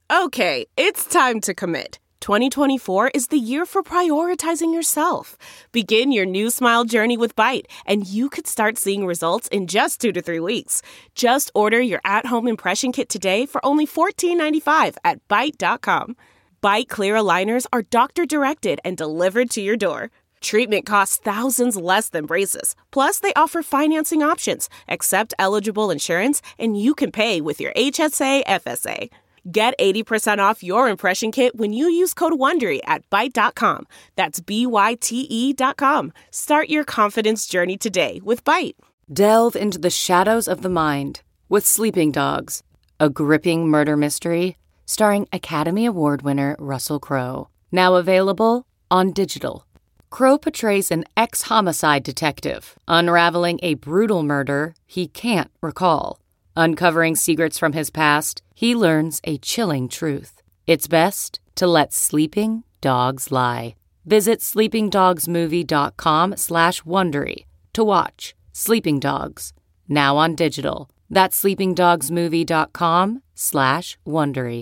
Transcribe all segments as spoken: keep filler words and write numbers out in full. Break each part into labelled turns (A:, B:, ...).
A: Okay, it's time to commit. twenty twenty-four is the year for prioritizing yourself. Begin your new smile journey with Byte, and you could start seeing results in just two to three weeks. Just order your at-home impression kit today for only fourteen ninety-five at byte dot com. Byte clear aligners are doctor-directed and delivered to your door. Treatment costs thousands less than braces. Plus, they offer financing options, accept eligible insurance, and you can pay with your H S A F S A. Get eighty percent off your impression kit when you use code WONDERY at byte dot com. That's B Y T E dot com. Start your confidence journey today with Byte.
B: Delve into the shadows of the mind with Sleeping Dogs, a gripping murder mystery starring Academy Award winner Russell Crowe. Now available on digital. Crowe portrays an ex-homicide detective unraveling a brutal murder he can't recall. Uncovering secrets from his past, he learns a chilling truth. It's best to let sleeping dogs lie. Visit sleepingdogsmovie.com slash Wondery to watch Sleeping Dogs, now on digital. That's sleepingdogsmovie.com slash Wondery.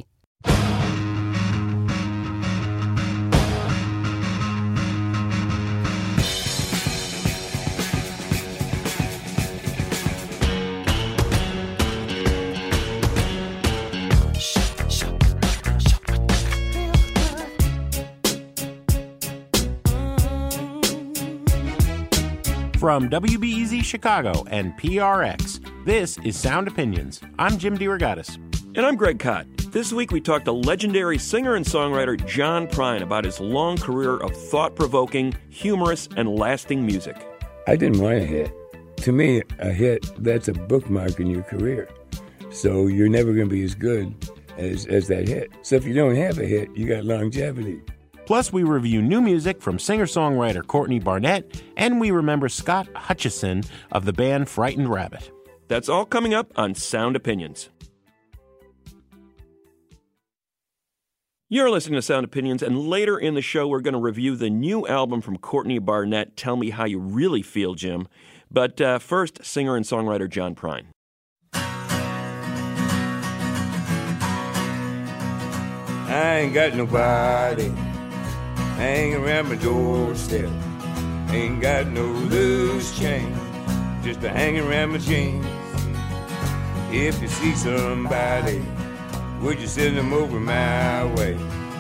C: From W B E Z Chicago and P R X, this is Sound Opinions. I'm Jim DeRogatis.
D: And I'm Greg Kot. This week we talked to legendary singer and songwriter John Prine about his long career of thought-provoking, humorous, and lasting music.
E: I didn't want a hit. To me, a hit, that's a bookmark in your career. So you're never going to be as good as, as that hit. So if you don't have a hit, you got longevity.
C: Plus, we review new music from singer-songwriter Courtney Barnett, and we remember Scott Hutchison of the band Frightened Rabbit.
D: That's all coming up on Sound Opinions. You're listening to Sound Opinions, and later in the show, we're going to review the new album from Courtney Barnett, Tell Me How You Really Feel, Jim. But uh, first, singer and songwriter John Prine.
E: I ain't got nobody hanging around my doorstep. Ain't got no loose change, just a hanging around my jeans. If you see somebody, would you send them over my way?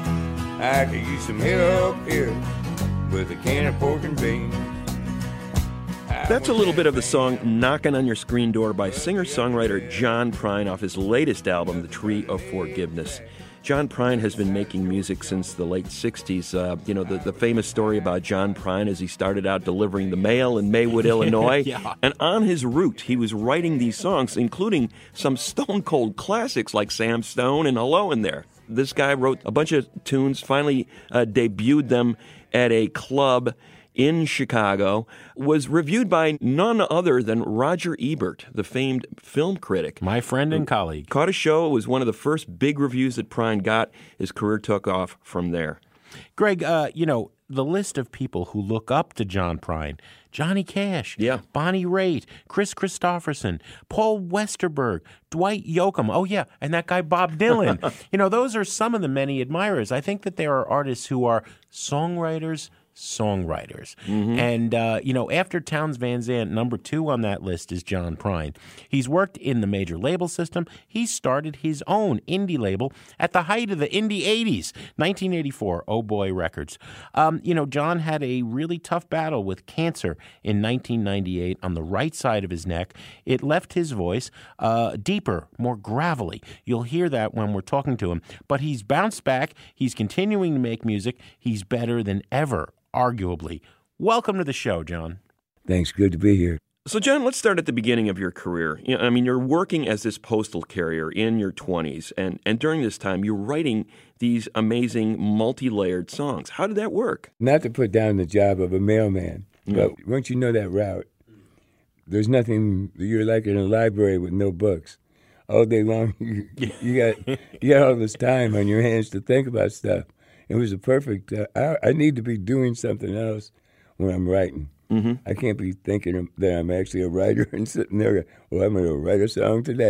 E: I could use some help here with a can of pork and beans.
D: That's a little bit of the song Knockin' on Your Screen Door by singer-songwriter John Prine off his latest album, The Tree of Forgiveness. John Prine has been making music since the late sixties. Uh, you know, the, the famous story about John Prine is he started out delivering the mail in Maywood, Illinois.
C: Yeah.
D: And on his route, he was writing these songs, including some stone-cold classics like Sam Stone and Hello in there. This guy wrote a bunch of tunes, finally uh, debuted them at a club in Chicago, was reviewed by none other than Roger Ebert, the famed film critic.
C: My friend and colleague.
D: Caught a show. It was one of the first big reviews that Prine got. His career took off from there.
C: Greg, uh, you know, the list of people who look up to John Prine: Johnny Cash,
D: yeah.
C: Bonnie Raitt, Chris Christopherson, Paul Westerberg, Dwight Yoakam. Oh, yeah, and that guy Bob Dylan. You know, those are some of the many admirers. I think that there are artists who are songwriters, songwriters. Mm-hmm. And, uh, you know, after Townes Van Zandt, number two on that list is John Prine. He's worked in the major label system. He started his own indie label at the height of the indie eighties, nineteen eighty-four, Oh Boy Records. Um, you know, John had a really tough battle with cancer in nineteen ninety-eight on the right side of his neck. It left his voice uh, deeper, more gravelly. You'll hear that when we're talking to him. But he's bounced back. He's continuing to make music. He's better than ever, arguably. Welcome to the show, John.
E: Thanks. Good to be here.
D: So, John, let's start at the beginning of your career. You know, I mean, you're working as this postal carrier in your twenties, and, and during this time, you're writing these amazing multi-layered songs. How did that work?
E: Not to put down the job of a mailman,
D: No.
E: but once you know that route, there's nothing, you're like in a library with no books. All day long, you, you got you got all this time on your hands to think about stuff. It was a perfect, uh, I, I need to be doing something else when I'm writing. Mm-hmm. I can't be thinking that I'm actually a writer and sitting there, well, I'm going to write a song today.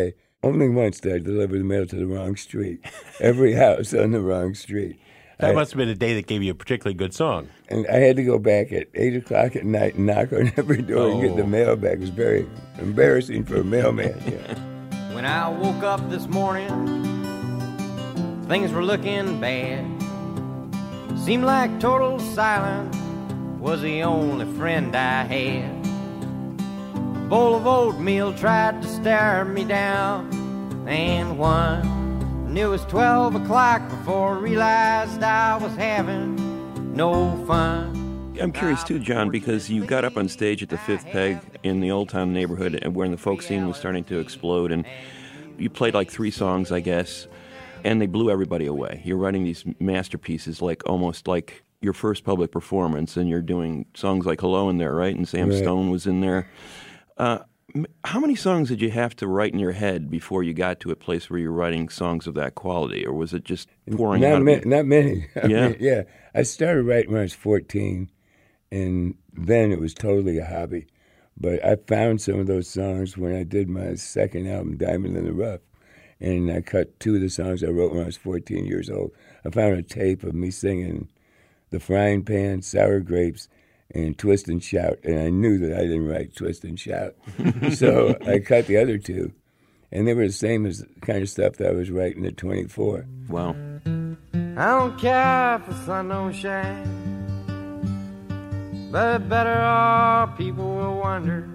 E: only once did I deliver the mail to the wrong street. Every house on the wrong street.
C: That
E: I,
C: must have been a day that gave you a particularly good song.
E: And I had to go back at eight o'clock at night and knock on every door
C: Oh.
E: and get the mail back. It was very embarrassing for a mailman. Yeah.
F: When I woke up this morning, things were looking bad. Seemed like total silence was the only friend I had. A bowl of oatmeal tried to stare me down, and one, and it was twelve o'clock before I realized I was having no fun.
D: I'm curious too, John, because you got up on stage at the Fifth Peg in the Old Town neighborhood and when the folk scene was starting to explode, and you played like three songs, I guess, and they blew everybody away. You're writing these masterpieces like almost like your first public performance, and you're doing songs like Hello in there, right? And Sam
E: Right.
D: Stone was in there. Uh, m- how many songs did you have to write in your head before you got to a place where you're writing songs of that quality, or was it just pouring
E: Not,
D: out
E: ma-
D: of you?
E: not many. I
D: Yeah.
E: mean, yeah. I started writing when I was fourteen, and then it was totally a hobby. But I found some of those songs when I did my second album, Diamond in the Rough, and I cut two of the songs I wrote when I was fourteen years old. I found a tape of me singing The Frying Pan, Sour Grapes, and Twist and Shout, and I knew that I didn't write Twist and Shout. So I cut the other two, and they were the same as the kind of stuff that I was writing at twenty-four.
D: Wow.
F: I don't care if the sun don't shine, but better off people will wonder.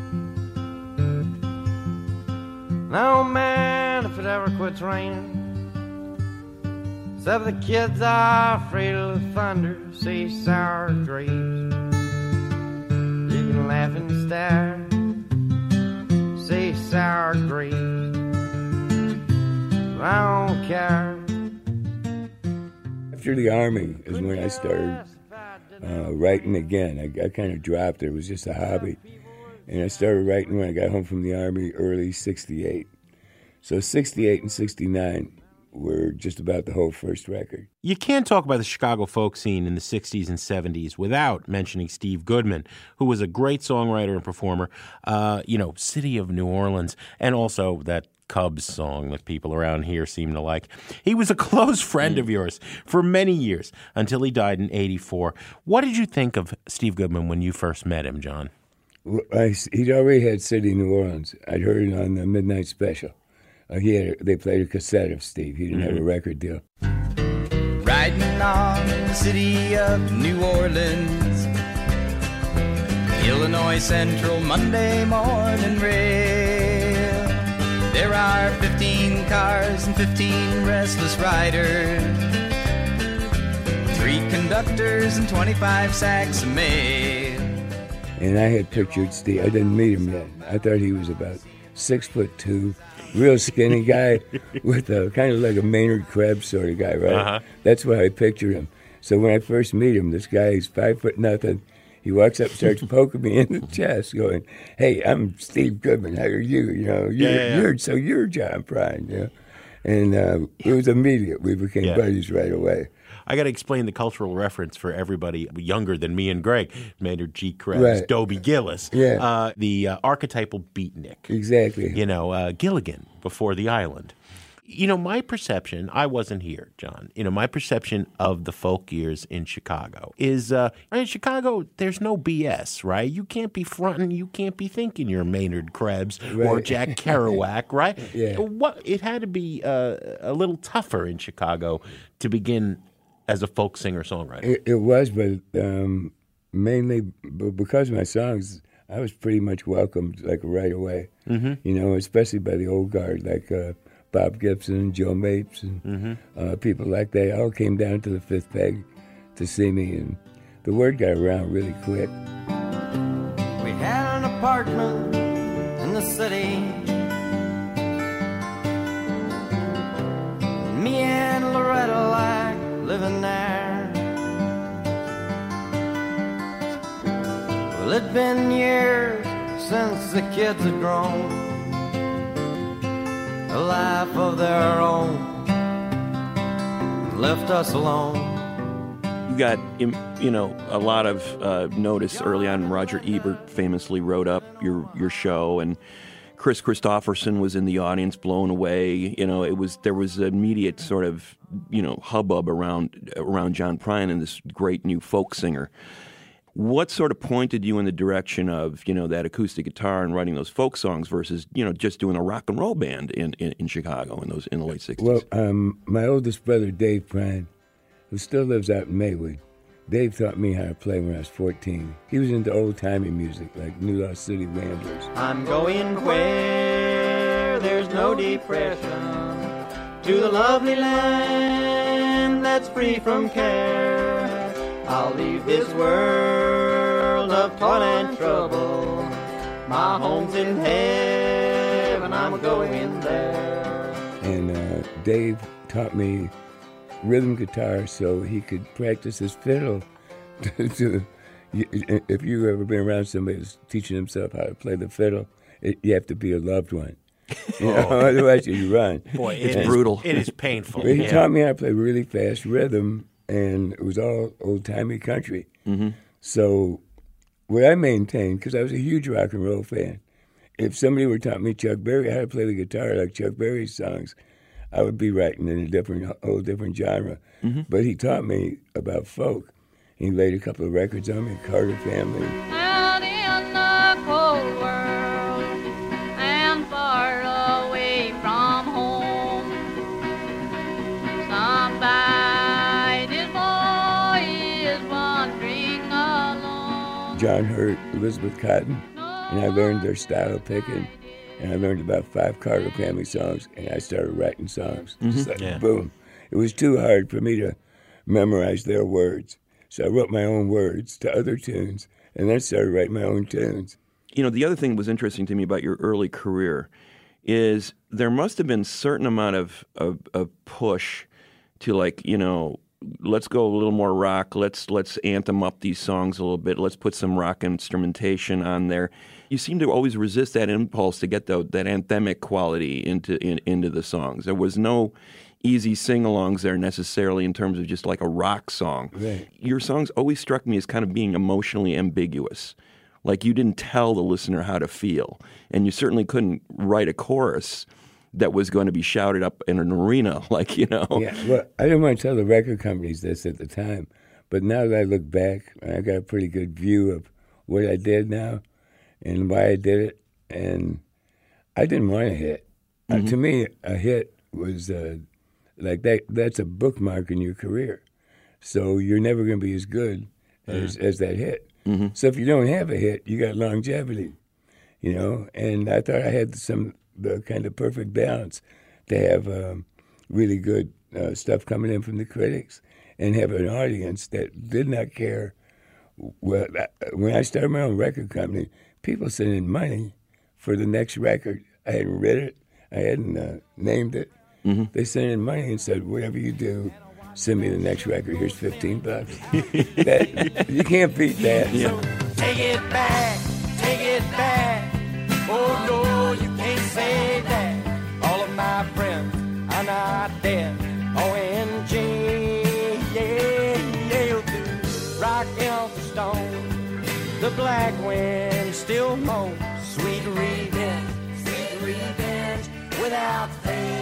F: No man, if it ever quits raining, except the kids are afraid of the thunder. Say sour grapes, you can laugh and stare. Say sour grapes, I don't care.
E: After the Army is when I started uh, writing again. I, I kind of dropped it. It was just a hobby. And I started writing when I got home from the Army early sixty-eight. So sixty-eight and sixty-nine were just about the whole first record.
C: You can't talk about the Chicago folk scene in the sixties and seventies without mentioning Steve Goodman, who was a great songwriter and performer, uh, you know, City of New Orleans, and also that Cubs song that people around here seem to like. He was a close friend of yours for many years until he died in eighty-four. What did you think of Steve Goodman when you first met him, John?
E: Well, I, he'd already had City of New Orleans. I'd heard it on the Midnight Special. Uh, he had, they played a cassette of Steve. He didn't mm-hmm. have a record deal.
G: Riding on the City of New Orleans, Illinois Central Monday morning rail. There are fifteen cars and fifteen restless riders, three conductors and twenty-five sacks of mail.
E: And I had pictured Steve. I didn't meet him yet. I thought he was about six foot two, real skinny guy with a kind of like a Maynard Krebs sort of guy, right?
C: Uh-huh.
E: That's why I pictured him. So when I first meet him, this guy, he's five foot nothing. He walks up and starts poking me in the chest, going, "Hey, I'm Steve Goodman. How are you? You know, you're,
C: Yeah, yeah, yeah.
E: you're so you're John Prine." You know? And uh, it was immediate. We became
C: Yeah.
E: buddies right away.
C: I got to explain the cultural reference for everybody younger than me and Greg. Maynard G. Krebs,
E: Right.
C: Dobie Gillis,
E: Yeah.
C: uh, the uh, archetypal beatnik.
E: Exactly.
C: You know, uh, Gilligan before the island. You know, my perception, I wasn't here, John. You know, my perception of the folk years in Chicago is, uh, in Chicago, there's no B S, right? You can't be fronting, you can't be thinking you're Maynard Krebs or
E: Right.
C: Jack Kerouac, right?
E: Yeah.
C: What, it had to be uh, a little tougher in Chicago to begin as a folk singer-songwriter.
E: It, it was, but um, mainly b- because of my songs, I was pretty much welcomed like right away. Mm-hmm. You know, especially by the old guard, like uh, Bob Gibson and Joe Mapes and mm-hmm. uh, people like that. All came down to the Fifth Peg to see me, and the word got around really quick.
F: We had an apartment in the city. Me and Loretta like living there. Well, it'd been years since the kids had grown a life of their own and left us alone.
D: You got, you know, a lot of uh, notice early on. Roger Ebert famously wrote up your, your show, and Chris Christopherson was in the audience, blown away. You know, it was there was immediate sort of you know hubbub around around John Prine and this great new folk singer. What sort of pointed you in the direction of you know that acoustic guitar and writing those folk songs versus you know just doing a rock and roll band in, in, in Chicago in those in the late sixties?
E: Well, um, my oldest brother Dave Prine, who still lives out in Maywood, Dave taught me how to play when I was fourteen. He was into old-timey music like New Lost City Ramblers.
F: I'm going where there's no depression, to the lovely land that's free from care. I'll leave this world of toil and trouble. My home's in heaven, I'm going there.
E: And uh, Dave taught me rhythm guitar so he could practice his fiddle. to, if you've ever been around somebody who's teaching himself how to play the fiddle, it, you have to be a loved one. You know, oh. Otherwise you run.
C: Boy,
D: it's
C: it is,
D: brutal.
C: It is painful.
E: But he
C: yeah.
E: taught me how to play really fast rhythm, and it was all old-timey country.
D: Mm-hmm.
E: So what I maintained, because I was a huge rock and roll fan, if somebody were taught me Chuck Berry how to play the guitar like Chuck Berry's songs, I would be writing in a different, whole different genre.
D: Mm-hmm.
E: But he taught me about folk. He laid a couple of records on me, Carter Family.
H: Out in the cold world and far away from home, somebody's boy is wandering alone.
E: John Hurt, Elizabeth Cotton, and I learned their style of picking. And I learned about five Carter Family songs, and I started writing songs.
D: Mm-hmm.
E: Just like
C: Yeah.
E: boom. It was too hard for me to memorize their words. So I wrote my own words to other tunes, and then started writing my own tunes.
D: You know, the other thing that was interesting to me about your early career is there must have been a certain amount of, of, of push to, like, you know, let's go a little more rock. Let's let's anthem up these songs a little bit. Let's put some rock instrumentation on there. You seem to always resist that impulse to get the, that anthemic quality into in, into the songs. There was no easy sing-alongs there necessarily in terms of just like a rock song.
E: Right.
D: Your songs always struck me as kind of being emotionally ambiguous. Like you didn't tell the listener how to feel. And you certainly couldn't write a chorus that was going to be shouted up in an arena, like, you know.
E: Yeah, well, I didn't want to tell the record companies this at the time, but now that I look back, I got a pretty good view of what I did now and why I did it, and I didn't want a hit.
D: Mm-hmm.
E: Uh, to me, a hit was uh, like that. That's a bookmark in your career, so you're never going to be as good as, mm-hmm. as that hit.
D: Mm-hmm.
E: So if you don't have a hit, you got longevity, you know. And I thought I had some the kind of perfect balance to have um, really good uh, stuff coming in from the critics and have an audience that did not care. Well, when I started my own record company, people sent in money for the next record. I hadn't read it. I hadn't uh, named it. Mm-hmm. They sent in money and said, whatever you do, send me the next record. Here's fifteen bucks. that, you can't beat that.
F: Yeah. So take it back, take it back. Oh, no, you can't say that. All of my friends are not dead. O M G, yeah, they'll do. Rock Elder Stone, the black wind still moans. Sweet revenge, sweet revenge, without fail.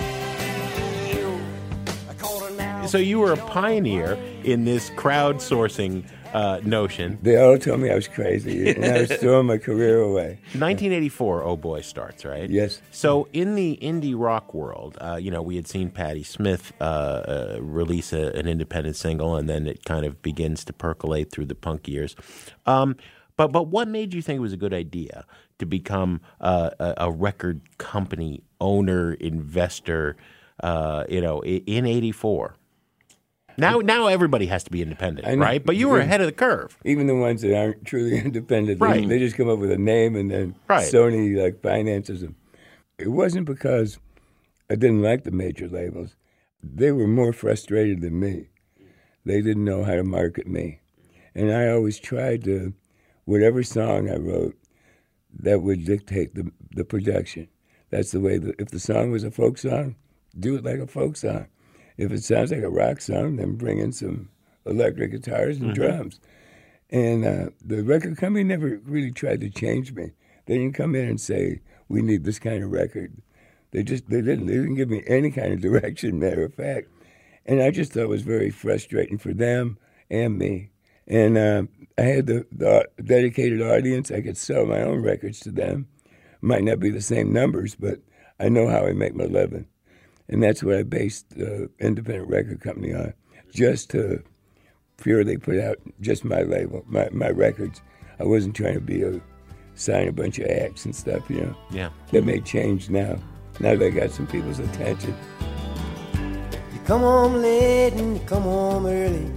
C: So you were a pioneer in this crowdsourcing uh, notion.
E: They all told me I was crazy, and I was throwing my career away.
C: nineteen eighty-four, Oh Boy starts, right?
E: Yes.
C: So in the indie rock world, uh, you know, we had seen Patti Smith uh, uh, release a, an independent single, and then it kind of begins to percolate through the punk years. Um, but but what made you think it was a good idea to become uh, a, a record company owner, investor, uh, you know, in eighty-four? Now, now everybody has to be independent, right? But you were ahead of the curve.
E: Even the ones that aren't truly independent,
C: right.
E: they, they just come up with a name and then
C: right.
E: Sony like finances them. It wasn't because I didn't like the major labels. They were more frustrated than me. They didn't know how to market me. And I always tried to, whatever song I wrote, that would dictate the, the production. That's the way, that, if the song was a folk song, do it like a folk song. If it sounds like a rock song, then bring in some electric guitars and mm-hmm. drums. And uh, the record company never really tried to change me. They didn't come in and say, we need this kind of record. They just, they didn't. They didn't give me any kind of direction, matter of fact. And I just thought it was very frustrating for them and me. And um, I had the, the dedicated audience. I could sell my own records to them. Might not be the same numbers, but I know how I make my living. And that's what I based the independent record company on, just to fear they put out just my label, my, my records. I wasn't trying to be a sign a bunch of acts and stuff, you know.
C: Yeah.
E: That may change now. Now they got some people's attention.
I: You come home late and you come home early.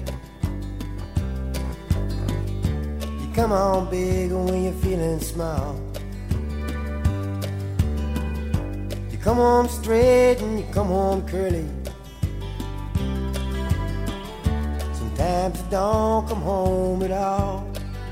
I: You come home big when you're feeling small. You come home straight and you come home curly. Sometimes you don't come home at all.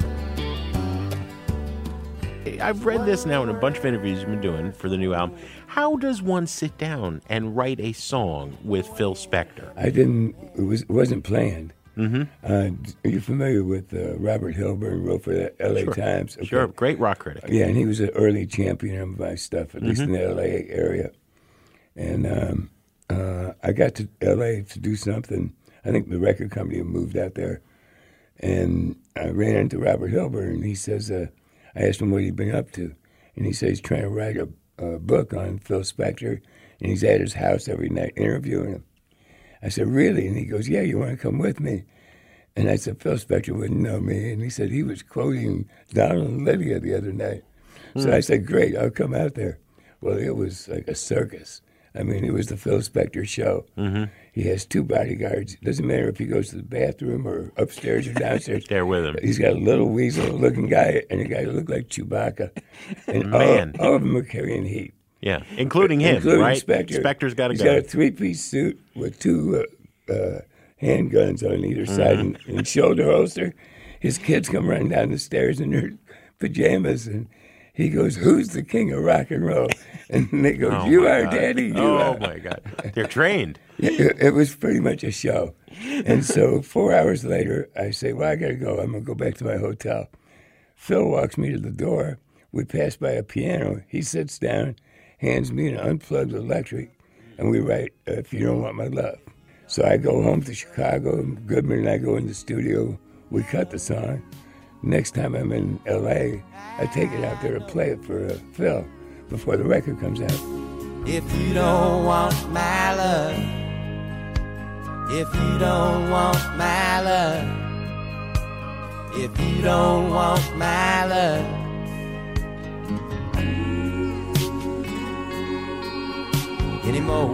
C: I've read this now in a bunch of interviews you've been doing for the new album. How does one sit down and write a song with Phil Spector?
E: I didn't, it, was, it wasn't planned.
C: Mm-hmm.
E: Uh, are you familiar with uh, Robert Hilburn, wrote for the L A
C: Sure.
E: Times? Okay.
C: Sure, great rock critic.
E: Yeah, and he was an early champion of my stuff, at least
C: Mm-hmm.
E: in the L A area. And um, uh, I got to L A to do something. I think the record company had moved out there. And I ran into Robert Hilburn, and he says, uh, I asked him what he'd been up to. And he said he's trying to write a, a book on Phil Spector, and he's at his house every night interviewing him. I said, really? And he goes, yeah, you want to come with me? And I said, Phil Spector wouldn't know me. And he said he was quoting Donald and Lydia the other night. Mm. So I said, great, I'll come out there. Well, it was like a circus. I mean, it was the Phil Spector show. Mm-hmm. He has two bodyguards. It doesn't matter if he goes to the bathroom or upstairs or downstairs.
C: There with him.
E: He's got a little weasel-looking guy and a guy who looked like Chewbacca. And
C: Man.
E: All, all of them are carrying heat.
C: Yeah, including him,
E: including
C: right?
E: Spector.
C: Spector's got a
E: He's
C: gun.
E: got a three-piece suit with two uh, uh, handguns on either side and, and shoulder holster. His kids come running down the stairs in their pajamas, and he goes, who's the king of rock and roll? And they go,
C: Oh,
E: you
C: my
E: are,
C: God.
E: Daddy, you
C: oh,
E: are.
C: my God. They're trained.
E: It, it was pretty much a show. And so four hours later, I say, well, I got to go. I'm going to go back to my hotel. Phil walks me to the door. We pass by a piano. He sits down, hands me an unplugged electric, and we write, uh, If You Don't Want My Love. So I go home to Chicago, and Goodman and I go in the studio. We cut the song. Next time I'm in L A, I take it out there to play it for uh, Phil before the record comes out.
I: If you don't want my love, if you don't want my love, if you don't want my love, anymore.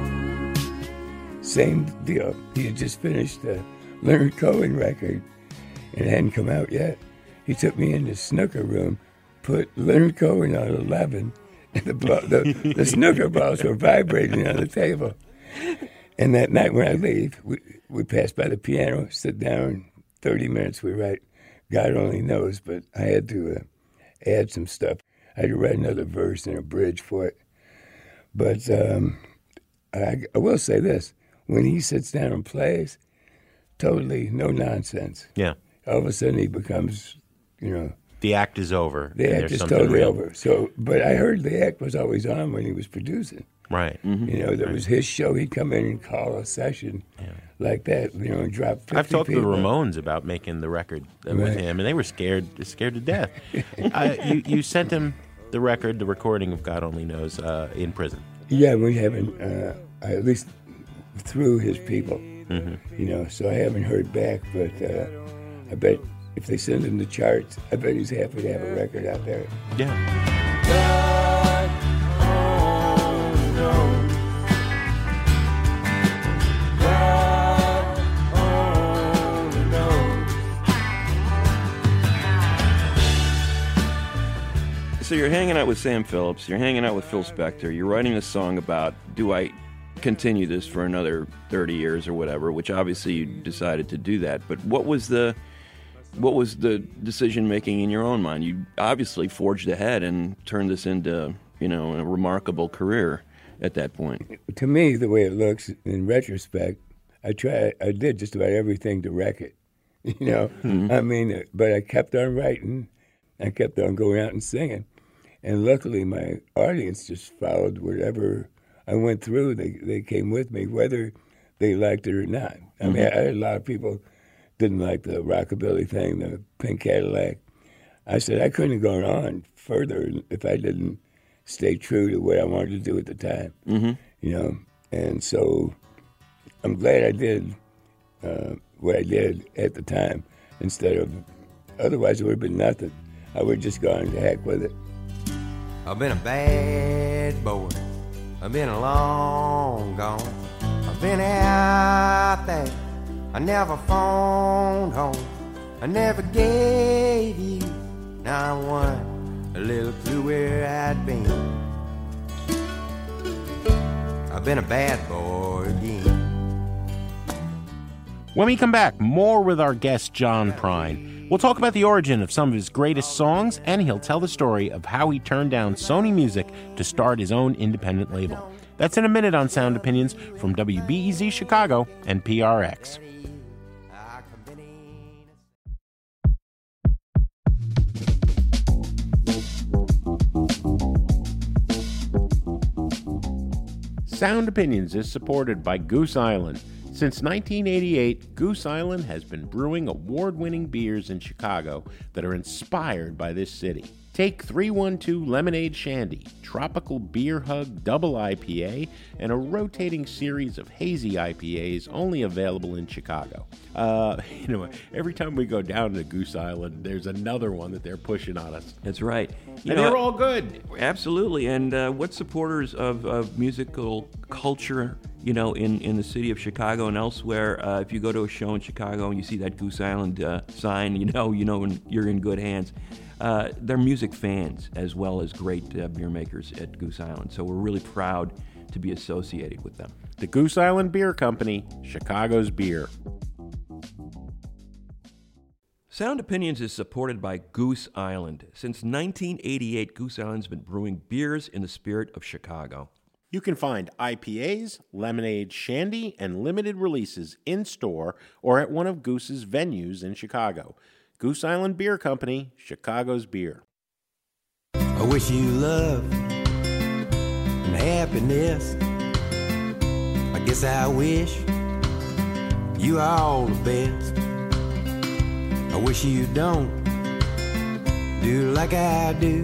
E: Same deal. He had just finished the Leonard Cohen record, and it hadn't come out yet. He took me in the snooker room, put Leonard Cohen on eleven, and the, ball, the, the snooker balls were vibrating on the table. And that night when I leave, we, we pass by the piano, sit down, thirty minutes we write, God only knows, but I had to uh, add some stuff. I had to write another verse and a bridge for it. But um, I, I will say this, when he sits down and plays, totally no nonsense.
C: Yeah.
E: All of a sudden he becomes, you know,
C: The act is over.
E: the
C: and
E: act
C: there's
E: is
C: something
E: totally
C: real.
E: over. So, but I heard the act was always on when he was producing.
C: Right.
E: You know, there was his show. He'd come in and call a session like that, you know, and drop fifty
C: I've talked
E: people.
C: to the Ramones about making the record uh, with
E: Right.
C: him, and they were scared, scared to death. uh, you, you sent him the record, the recording of God Only Knows, uh, in prison.
E: Yeah, we haven't, uh, at least through his people, mm-hmm. you know, so I haven't heard back, but uh, I bet if they send him the charts, I bet he's happy to have a record out there.
C: Yeah.
I: God only knows. God only knows.
D: So you're hanging out with Sam Phillips, you're hanging out with Phil Spector, you're writing a song about, do I continue this for another thirty years or whatever, which obviously you decided to do that. But what was the what was the decision making in your own mind? You obviously forged ahead and turned this into, you know, a remarkable career at that point.
E: To me, the way it looks in retrospect, I try, I did just about everything to wreck it, you know. Mm-hmm. I mean, but I kept on writing, I kept on going out and singing, And luckily, my audience just followed whatever I went through. They they came with me, whether they liked it or not. I mm-hmm. mean, I had a lot of people didn't like the rockabilly thing, the pink Cadillac. I said I couldn't have gone on further if I didn't stay true to what I wanted to do at the time.
D: Mm-hmm.
E: You know, and so I'm glad I did uh, what I did at the time instead of, otherwise it would have been nothing. I would have just gone to heck with it.
I: I've been a bad boy. I've been a long gone. I've been out there. I never phoned home. I never gave you not one a little clue where I'd been. I've been a bad boy again.
C: When we come back, more with our guest John Prine. We'll talk about the origin of some of his greatest songs, and he'll tell the story of how he turned down Sony Music to start his own independent label. That's in a minute on Sound Opinions from W B E Z Chicago and P R X. Sound Opinions is supported by Goose Island. Since nineteen eighty-eight, Goose Island has been brewing award-winning beers in Chicago that are inspired by this city. Take three one two Lemonade Shandy, Tropical Beer Hug Double I P A, and a rotating series of hazy I P As only available in Chicago. Uh, you know, every time we go down to Goose Island, there's another one that they're pushing on us.
D: That's right. You
C: and
D: know,
C: they're all good.
D: Absolutely. And uh, what supporters of, of musical culture, you know, in, in the city of Chicago and elsewhere, uh, if you go to a show in Chicago and you see that Goose Island uh, sign, you know, you know you're in good hands. Uh, they're music fans as well as great uh, beer makers at Goose Island. So we're really proud to be associated with them.
C: The Goose Island Beer Company, Chicago's beer.
D: Sound Opinions is supported by Goose Island. Since nineteen eighty-eight, Goose Island's been brewing beers in the spirit of Chicago.
C: You can find I P As, lemonade shandy, and limited releases in-store or at one of Goose's venues in Chicago. Goose Island Beer Company, Chicago's beer.
I: I wish you love and happiness. I guess I wish you all the best. I wish you don't do like I do,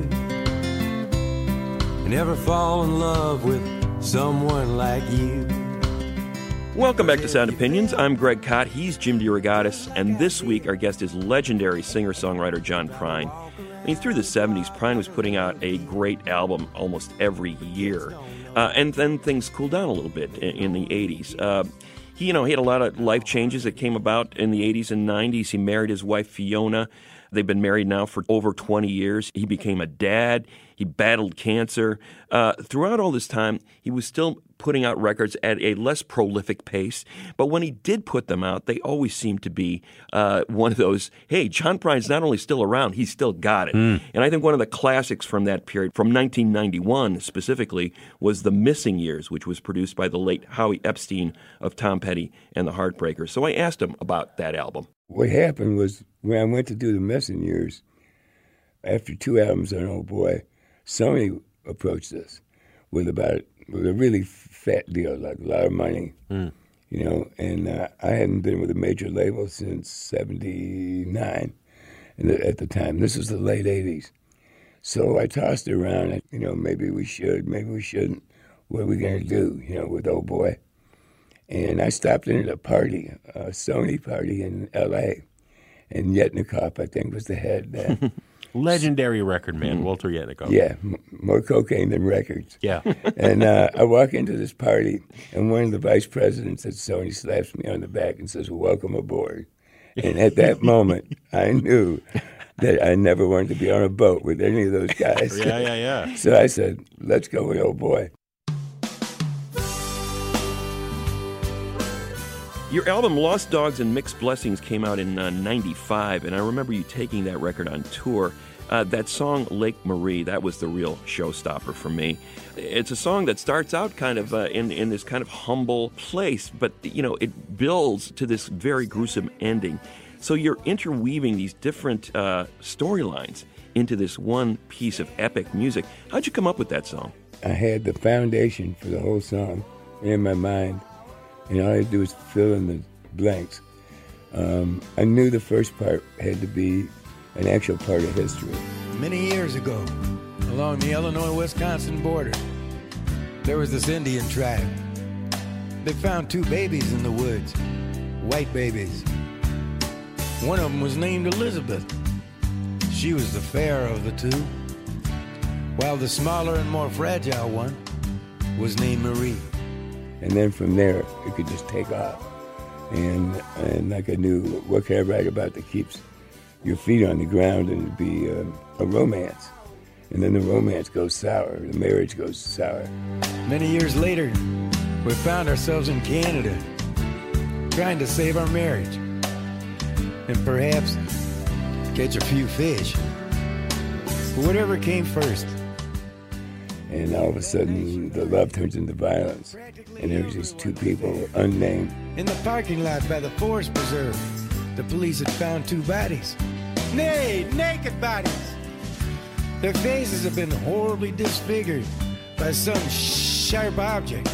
I: and never fall in love with someone like you.
D: Welcome back to Sound Opinions. I'm Greg Kot. He's Jim DeRogatis. And this week, our guest is legendary singer-songwriter John Prine. I mean, through the seventies, Prine was putting out a great album almost every year. Uh, and then things cooled down a little bit in, in the eighties. Uh, he, you know, he had a lot of life changes that came about in the eighties and nineties. He married his wife, Fiona. They've been married now for over twenty years. He became a dad. He battled cancer. Uh, throughout all this time, he was still putting out records at a less prolific pace. But when he did put them out, they always seemed to be uh, one of those, hey, John Prine's not only still around, he's still got it. Mm. And I think one of the classics from that period, from nineteen ninety-one specifically, was The Missing Years, which was produced by the late Howie Epstein of Tom Petty and the Heartbreakers. So I asked him about that album.
E: What happened was when I went to do The Missing Years, after two albums on Oh Boy, Sony approached us with about with a really fat deal, like a lot of money, mm. you know. And uh, I hadn't been with a major label since seventy-nine, and at the time, this was the late eighties. So I tossed it around, and, you know, maybe we should, maybe we shouldn't. What are we going to do, you know, with Oh Boy? And I stopped in at a party, a Sony party in L A, and Yetnikoff, I think, was the head then.
C: Legendary record man, Walter Yetnikoff.
E: Yeah, m- more cocaine than records.
C: Yeah.
E: And uh, I walk into this party, and one of the vice presidents at Sony slaps me on the back and says, "Welcome aboard." And at that moment, I knew that I never wanted to be on a boat with any of those guys.
C: Yeah, yeah, yeah.
E: So I said, let's go with Oh Boy.
D: Your album Lost Dogs and Mixed Blessings came out in uh, ninety-five, and I remember you taking that record on tour. Uh, that song, Lake Marie, that was the real showstopper for me. It's a song that starts out kind of uh, in, in this kind of humble place, but, you know, it builds to this very gruesome ending. So you're interweaving these different uh, storylines into this one piece of epic music. How'd you come up with that song?
E: I had the foundation for the whole song in my mind, and all I had to do was fill in the blanks. Um, I knew the first part had to be an actual part of history.
J: Many years ago, along the Illinois-Wisconsin border, there was this Indian tribe. They found two babies in the woods, white babies. One of them was named Elizabeth. She was the fairer of the two, while the smaller and more fragile one was named Marie.
E: And then from there, it could just take off. And and like I knew, what can I write about that keeps your feet on the ground, and it'd be uh, a romance. And then the romance goes sour, the marriage goes sour.
J: Many years later, we found ourselves in Canada, trying to save our marriage, and perhaps catch a few fish. But whatever came first.
E: And all of a sudden, the love turns into violence. And there was these two people, unnamed.
J: In the parking lot by the Forest Preserve, the police had found two bodies. Nay, naked bodies. Their faces have been horribly disfigured by some sharp object.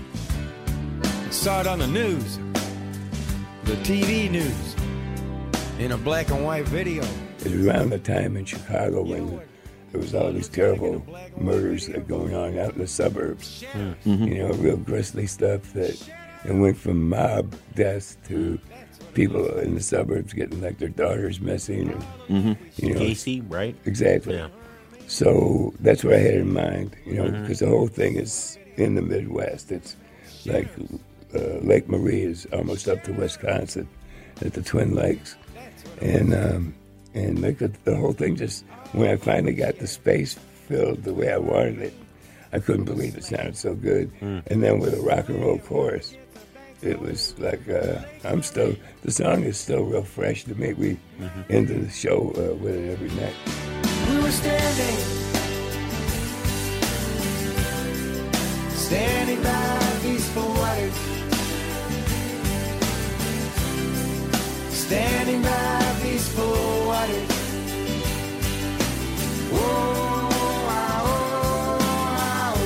J: I saw it on the news, the T V news, in a black and white video.
E: It was around the time in Chicago when there was all these terrible murders that going on out in the suburbs. Mm-hmm. You know, real grisly stuff that it went from mob deaths to people in the suburbs getting like their daughters missing. And,
C: mm-hmm.
E: you know,
C: Casey, right?
E: Exactly.
C: Yeah.
E: So that's what I had in mind, you know, because mm-hmm. the whole thing is in the Midwest. It's like uh, Lake Marie is almost up to Wisconsin at the Twin Lakes. And um, and like the, the whole thing just, when I finally got the space filled the way I wanted it, I couldn't believe it sounded so good. Mm. And then with a rock and roll chorus, it was like, uh, I'm still, the song is still real fresh to me. We mm-hmm. end the show uh, with it every night.
I: We were standing, standing by peaceful waters, standing by peaceful waters. Oh, oh,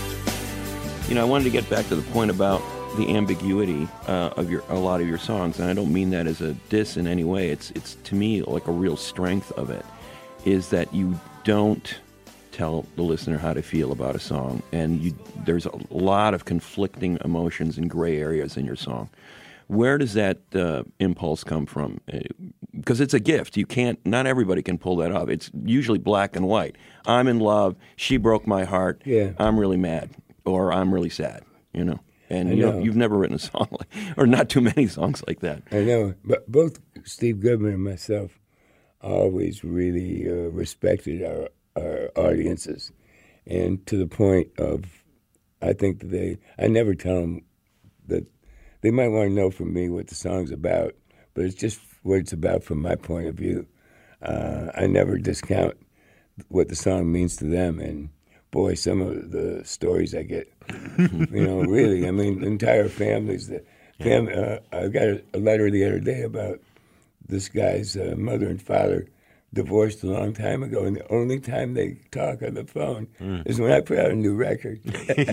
I: oh.
D: You know, I wanted to get back to the point about the ambiguity uh, of your a lot of your songs, and I don't mean that as a diss in any way. It's it's to me like a real strength of it, is that you don't tell the listener how to feel about a song, and you there's a lot of conflicting emotions and gray areas in your song. Where does that uh, impulse come from? Because it's a gift. You can't. Not everybody can pull that off. It's usually black and white. I'm in love. She broke my heart.
E: Yeah.
D: I'm really mad, or I'm really sad. You know. And
E: I
D: you
E: know.
D: know, you've never written a song like, or not too many songs like that.
E: I know, but both Steve Goodman and myself always really uh, respected our, our audiences, and to the point of, I think that they, I never tell them that they might want to know from me what the song's about, but it's just what it's about from my point of view. Uh, I never discount what the song means to them, and boy, some of the stories I get, you know, really, I mean, entire families. That fam- uh, I got a, a letter the other day about this guy's uh, mother and father divorced a long time ago, and the only time they talk on the phone mm. is when I put out a new record.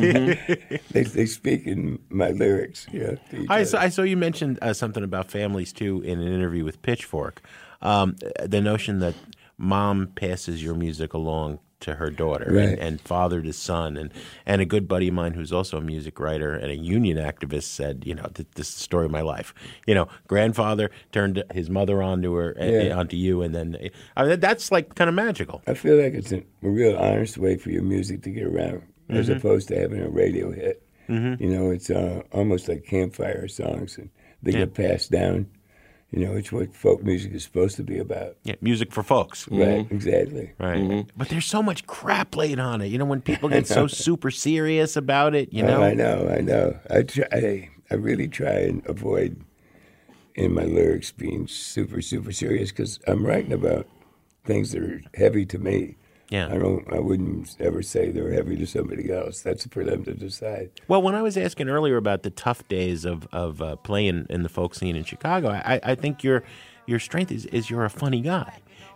E: they, they speak in my lyrics. You know,
C: I, saw, I saw you mentioned uh, something about families, too, in an interview with Pitchfork. Um, the notion that mom passes your music along to her daughter,
E: right.
C: and, and father to son, and and a good buddy of mine who's also a music writer and a union activist said, you know, this is the story of my life. You know, grandfather turned his mother onto her, yeah. onto you, and then I mean, that's like kind of magical.
E: I feel like it's a, a real honest way for your music to get around, mm-hmm. as opposed to having a radio hit. Mm-hmm. You know, it's uh, almost like campfire songs, and they yeah. get passed down. You know, it's what folk music is supposed to be about.
C: Yeah, music for folks.
E: Right, mm-hmm. exactly.
C: Right. Mm-hmm. But there's so much crap laid on it. You know, when people get so super serious about it, you know?
E: Oh, I know, I know. I, try, I, I really try and avoid in my lyrics being super, super serious because I'm writing about things that are heavy to me.
C: Yeah.
E: I don't. I wouldn't ever say they're heavy to somebody else. That's for them to decide.
C: Well, when I was asking earlier about the tough days of of uh, playing in the folk scene in Chicago, I, I think your your strength is, is you're a funny guy.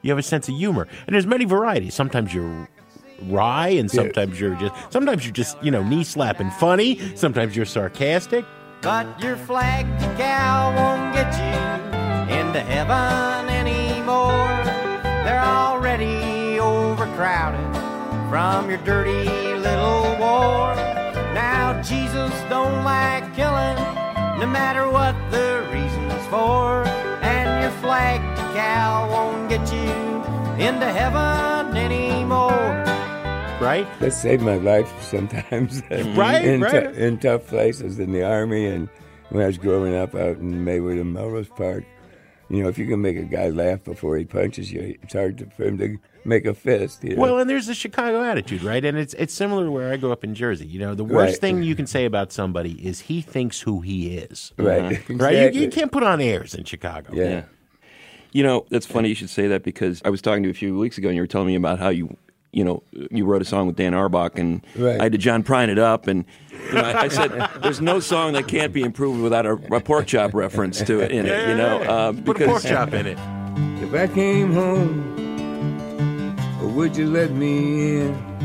C: you have a sense of humor. And there's many varieties. Sometimes you're wry, and sometimes you're just sometimes you're just, you know, knee slapping funny. Sometimes you're sarcastic.
F: But your flag decal won't get you into heaven anymore. They're already overcrowded from your dirty little war. Now Jesus don't like killing, no matter what the reason's for. And your flag decal won't get you into heaven anymore.
C: Right?
E: That saved my life sometimes.
C: Right,
E: in,
C: right.
E: T- in tough places, in the Army, and when I was growing up out in Maywood and Melrose Park. You know, if you can make a guy laugh before he punches you, it's hard to, for him to make a fist. You know?
C: Well, and there's the Chicago attitude, right? And it's it's similar to where I grew up in Jersey. You know, the worst
E: Right.
C: thing you can say about somebody is he thinks who he is.
E: Right.
C: Mm-hmm.
E: Exactly.
C: Right? You, you can't put on airs in Chicago.
E: Yeah.
D: Yeah. You know, it's funny you should say that because I was talking to you a few weeks ago and you were telling me about how you, you know, you wrote a song with Dan Auerbach and
E: Right.
D: I had to John Prine it up. And you know, I, I said, there's no song that can't be improved without a, a pork chop reference to it in it, you know. Uh,
C: Put
D: because,
C: a pork chop in it.
E: If I came home, or would you let me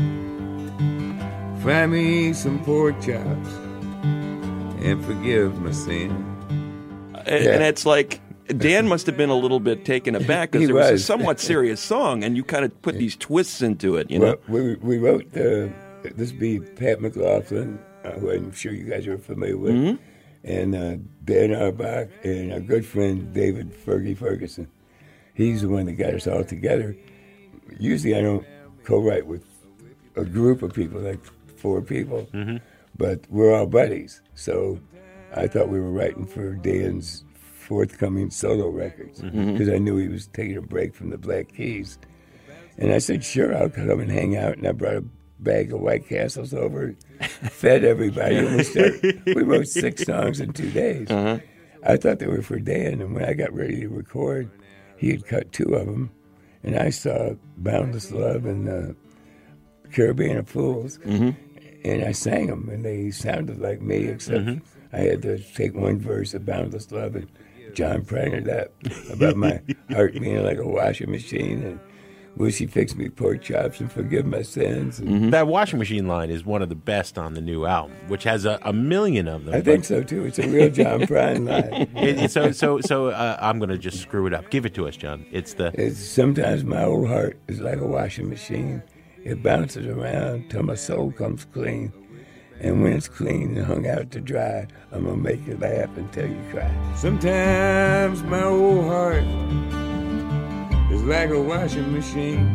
E: in? Fry me some pork chops and forgive my sin.
D: And,
E: Yeah.
D: and it's like, Dan must have been a little bit taken aback because
E: He
D: it was a
E: was.
D: somewhat serious song, and you kind of put these twists into it, you know.
E: Well, we, we wrote, uh, this would be Pat McLaughlin, uh, who I'm sure you guys are familiar with,
D: Mm-hmm.
E: and uh, Dan Auerbach, and our good friend David Fergie Ferguson. He's the one that got us all together. Usually I don't co-write with a group of people, like four people,
C: Mm-hmm.
E: but we're all buddies. So I thought we were writing for Dan's forthcoming solo records because I knew he was taking a break from the Black Keys. And I said, sure, I'll come and hang out. And I brought a bag of White Castles over, fed everybody. And we, started, we wrote six songs in two days.
D: Uh-huh.
E: I thought they were for Dan. And when I got ready to record, he had cut two of them. And I saw Boundless Love and uh, Caribbean of Fools.
D: Mm-hmm.
E: And I sang them, and they sounded like me, except
C: Mm-hmm.
E: I had to take one verse of Boundless Love and John Prine it up about my heart being like a washing machine, and will she fix me pork chops and forgive my sins? And
D: Mm-hmm.
C: That washing machine line is one of the best on the new album, which has a, a million of them.
E: I think so, too. It's a real John Prine line.
C: It, it- so, so, so uh, I'm going to just screw it up. Give it to us, John. It's the
E: It's, sometimes my old heart is like a washing machine. It bounces around till my soul comes clean. And when it's clean and hung out to dry, I'm gonna make you laugh until you cry. Sometimes my old heart is like a washing machine.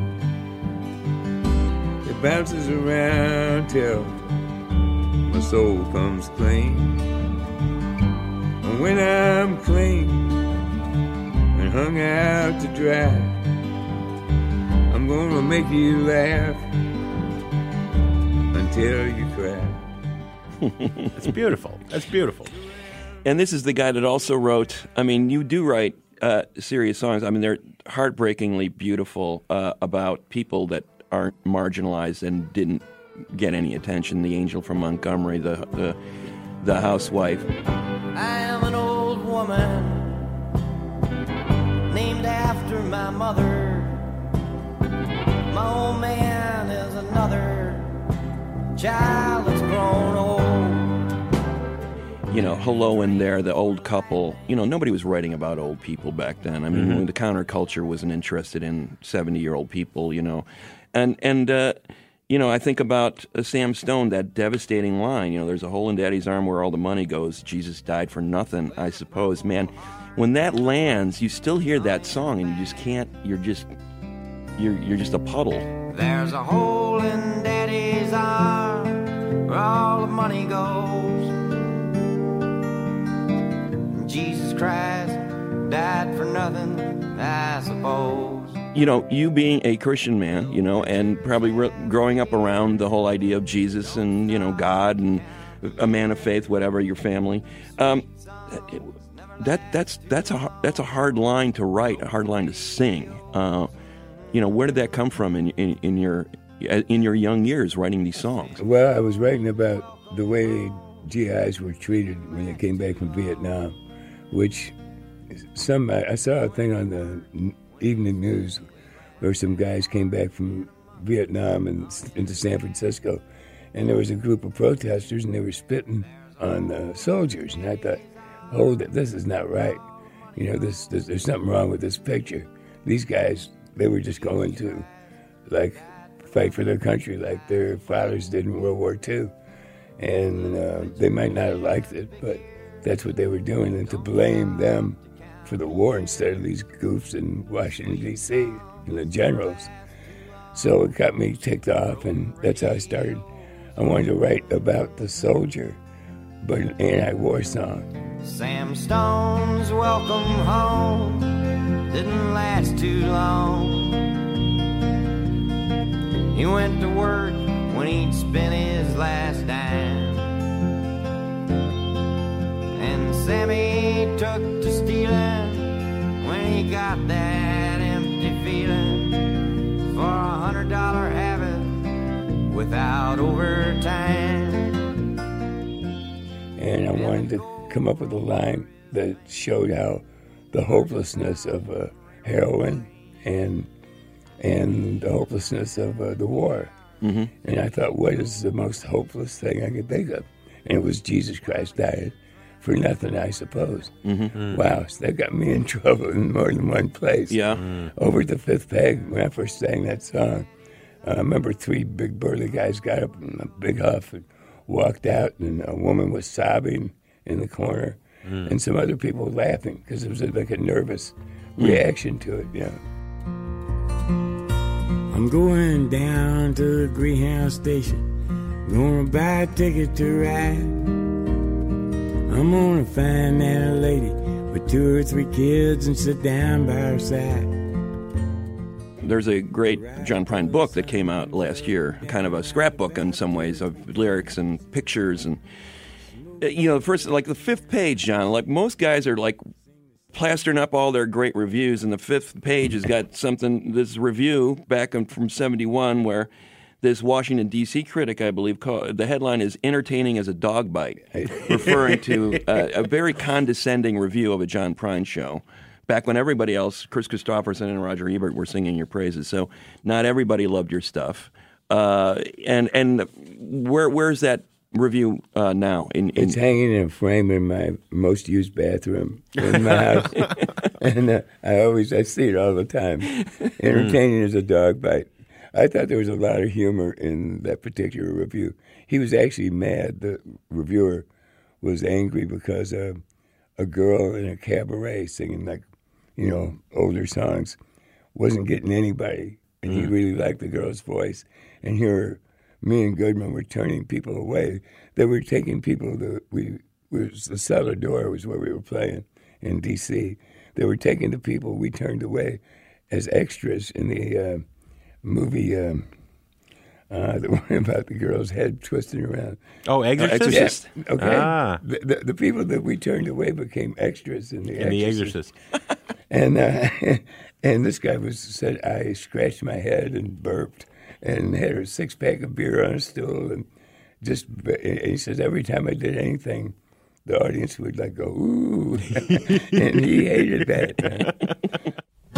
E: It bounces around till my soul comes clean. And when I'm clean and hung out to dry, I'm gonna make you laugh until you cry.
C: it's beautiful. That's beautiful.
D: And this is the guy that also wrote, I mean, you do write uh, serious songs. I mean, they're heartbreakingly beautiful uh, about people that aren't marginalized and didn't get any attention. The Angel from Montgomery, the the, the housewife.
F: I am an old woman named after my mother. My old man is another child that's grown old.
D: You know, Hello in There, the old couple. You know, nobody was writing about old people back then. I mean,
C: Mm-hmm.
D: the counterculture wasn't interested in seventy-year-old people, you know. And, and uh, you know, I think about uh, Sam Stone, that devastating line, you know, there's a hole in Daddy's arm where all the money goes. Jesus died for nothing, I suppose. Man, when that lands, you still hear that song and you just can't, you're just, you're, you're just a puddle.
F: There's a hole in Daddy's arm where all the money goes. Jesus Christ died for nothing, I suppose.
D: You know, you being a Christian man, you know, and probably re- growing up around the whole idea of Jesus and, you know, God and a man of faith, whatever, your family, um, that that's that's a that's a hard line to write, a hard line to sing. Uh, you know, where did that come from in, in in your in your young years writing these songs?
E: Well, I was writing about the way G Is were treated when they came back from Vietnam, which some I saw a thing on the evening news
K: where some guys came back from Vietnam and into San Francisco, and there was a group of protesters, and they were spitting on the soldiers. And I thought, hold it, this is not right. You know, this, this there's something wrong with this picture. These guys, they were just going to, like, fight for their country like their fathers did in World War Two. And uh, they might not have liked it, but that's what they were doing. And to blame them for the war instead of these goofs in Washington, D C, and the generals. So it got me ticked off, and that's how I started. I wanted to write about the soldier, but an anti-war song.
F: Sam Stone's welcome home didn't last too long. He went to work when he'd spent his last dime, and Sammy took to stealing when he got that empty feeling for a hundred dollar habit without overtime.
K: And I wanted to come up with a line that showed how the hopelessness of uh, heroin and and the hopelessness of uh, the war. Mm-hmm. And I thought, what is the most hopeless thing I could think of? And it was Jesus Christ died for nothing, I suppose. Mm-hmm. Mm. Wow, so that got me in trouble in more than one place.
D: Yeah.
K: Mm. Over at the Fifth Peg, when I first sang that song, uh, I remember three big burly guys got up in a big huff and walked out, and a woman was sobbing in the corner, mm. and some other people were laughing because it was like a nervous mm. reaction to it, you know.
L: I'm going down to the Greyhound station, gonna buy a ticket to ride. I'm gonna find that lady with two or three kids and sit down by her side.
D: There's a great John Prine book that came out last year, kind of a scrapbook in some ways of lyrics and pictures. And, you know, first, like the fifth page, John, like most guys are like plastering up all their great reviews, and the fifth page has got something, this review back in, from seventy-one, where this Washington, D C critic, I believe, called, the headline is "Entertaining as a Dog Bite," referring to uh, a very condescending review of a John Prine show. Back when everybody else, Chris Christopherson and Roger Ebert, were singing your praises. So not everybody loved your stuff. Uh, and and where where's that review uh, now? In, in
K: It's hanging in a frame in my most used bathroom in my house. And uh, I always, I see it all the time. Entertaining as a dog bite. I thought there was a lot of humor in that particular review. He was actually mad. The reviewer was angry because uh, a girl in a cabaret singing, like, you know, older songs wasn't getting anybody. And he really liked the girl's voice. And here, me and Goodman were turning people away. They were taking people that we, was the Cellar Door was where we were playing in D C. They were taking the people we turned away as extras in the uh, movie, um, uh, the one about the girl's head twisting around.
C: Oh, Exorcist?
K: Yeah. Okay. Ah. The, the, the people that we turned away became extras in the
C: in
K: Exorcist.
C: The Exorcist.
K: and uh, and this guy was said I scratched my head and burped and had a six pack of beer on a stool, and just and he says every time I did anything, the audience would like go ooh, and he hated that. Man.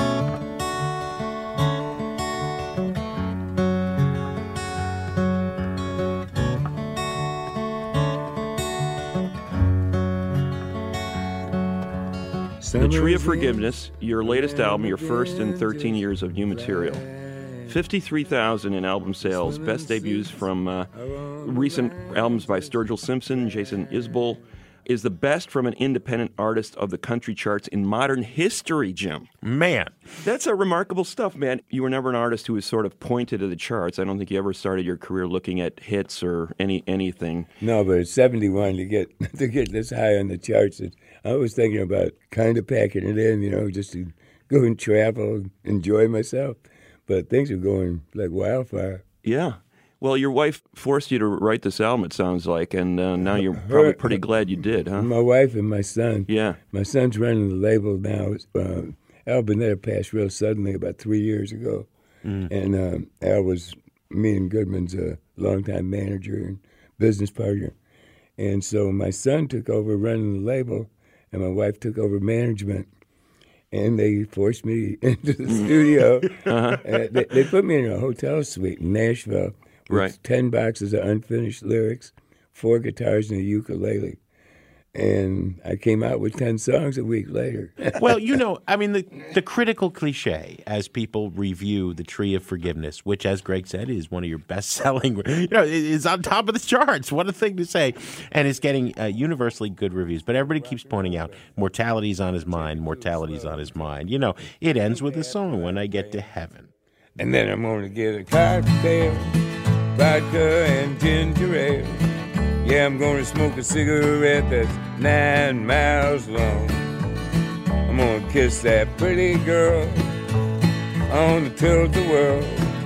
D: The Tree of Forgiveness, your latest album, your first in thirteen years of new material. fifty-three thousand in album sales, best debuts from uh, recent albums by Sturgill Simpson, Jason Isbell, is the best from an independent artist of the country charts in modern history, Jim.
C: Man.
D: That's a remarkable stuff, man. You were never an artist who was sort of pointed to the charts. I don't think you ever started your career looking at hits or any anything.
K: No, but at seventy-one, to get to get this high on the charts, it, I was thinking about kind of packing it in, you know, just to go and travel, enjoy myself. But things are going like wildfire.
D: Yeah. Well, your wife forced you to write this album, it sounds like, and uh, now you're probably pretty glad you did, huh?
K: My wife and my son.
D: Yeah.
K: My son's running the label now. Uh, Al Bonetta passed real suddenly about three years ago. Mm. And um, Al was me and Goodman's uh, longtime manager and business partner. And so my son took over running the label, and my wife took over management. and they forced me into the studio.
D: Uh-huh.
K: Uh, they, they put me in a hotel suite in Nashville with
D: Right.
K: ten boxes of unfinished lyrics, four guitars, and a ukulele. And I came out with ten songs a week later.
C: Well, you know, I mean, the, the critical cliche as people review The Tree of Forgiveness, which, as Greg said, is one of your best-selling, you know, is on top of the charts. What a thing to say. And it's getting uh, universally good reviews. But everybody keeps pointing out, mortality's on his mind, mortality's on his mind. You know, it ends with a song, When I Get to Heaven.
K: And then I'm going to get a cocktail, vodka and ginger ale. Yeah, I'm going to smoke a cigarette that's nine miles long. I'm going to kiss that pretty girl on the tilt-a-whirl,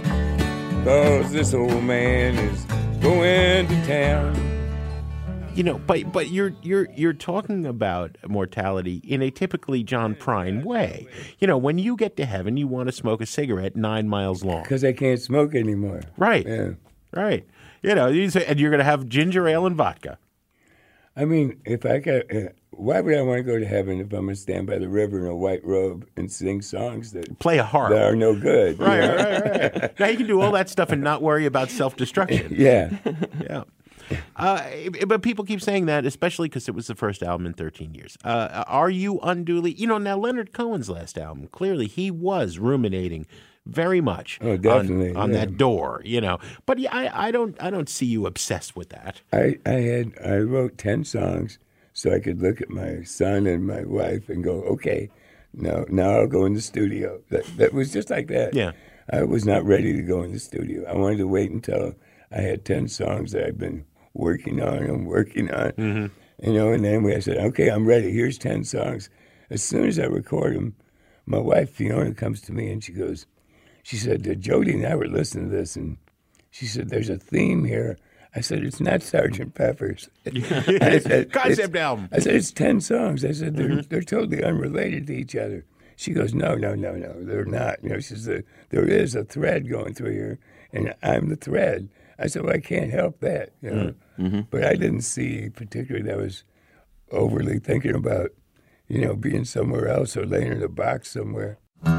K: 'cause this old man is going to town.
C: You know, but but you're you're you're talking about mortality in a typically John Prine way. You know, when you get to heaven, you want to smoke a cigarette nine miles long.
K: Because I can't smoke anymore.
C: Right.
K: Yeah.
C: Right. You know, you say, and you're going to have ginger ale and vodka.
K: I mean, if I got, uh, why would I want to go to heaven if I'm going to stand by the river in a white robe and sing songs that
C: play a harp
K: that are no good?
C: Right,
K: you know?
C: right, right. Now you can do all that stuff and not worry about self-destruction.
K: Yeah.
C: Yeah. Uh, but people keep saying that, especially because it was the first album in thirteen years. Uh, are you unduly, you know, now Leonard Cohen's last album, clearly he was ruminating very much
K: oh, definitely,
C: on, on
K: yeah.
C: that door, you know. But yeah, I, I don't I don't see you obsessed with that.
K: I, I had I wrote ten songs so I could look at my son and my wife and go, okay, now now I'll go in the studio. That that was just like that.
C: Yeah.
K: I was not ready to go in the studio. I wanted to wait until I had ten songs that I'd been working on and working on.
C: Mm-hmm.
K: You know, and then we I said, okay, I'm ready. Here's ten songs. As soon as I record them, my wife Fiona comes to me and she goes, she said, Jody and I were listening to this, and she said, there's a theme here. I said, it's not Sergeant Pepper's. I said,
C: Concept album.
K: I said, it's ten songs. I said, they're,
C: Mm-hmm.
K: they're totally unrelated to each other. She goes, no, no, no, no, they're not. You know, she says, there is a thread going through here, and I'm the thread. I said, well, I can't help that. You know?
D: Mm-hmm.
K: But I didn't see particularly that I was overly thinking about, you know, being somewhere else or laying in a box somewhere.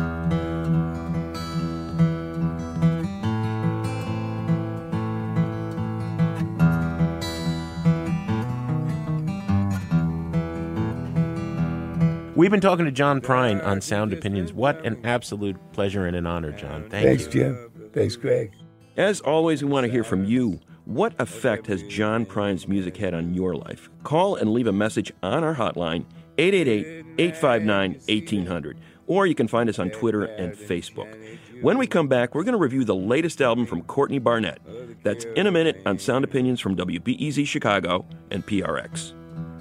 C: We've been talking to John Prine on Sound Opinions. What an absolute pleasure and an honor, John. Thank
K: Thanks,
C: you.
K: Jim. Thanks, Greg.
D: As always, we want to hear from you. What effect has John Prine's music had on your life? Call and leave a message on our hotline, eight eight eight, eight five nine, eighteen hundred. Or you can find us on Twitter and Facebook. When we come back, we're going to review the latest album from Courtney Barnett. That's in a minute on Sound Opinions from W B E Z Chicago and P R X.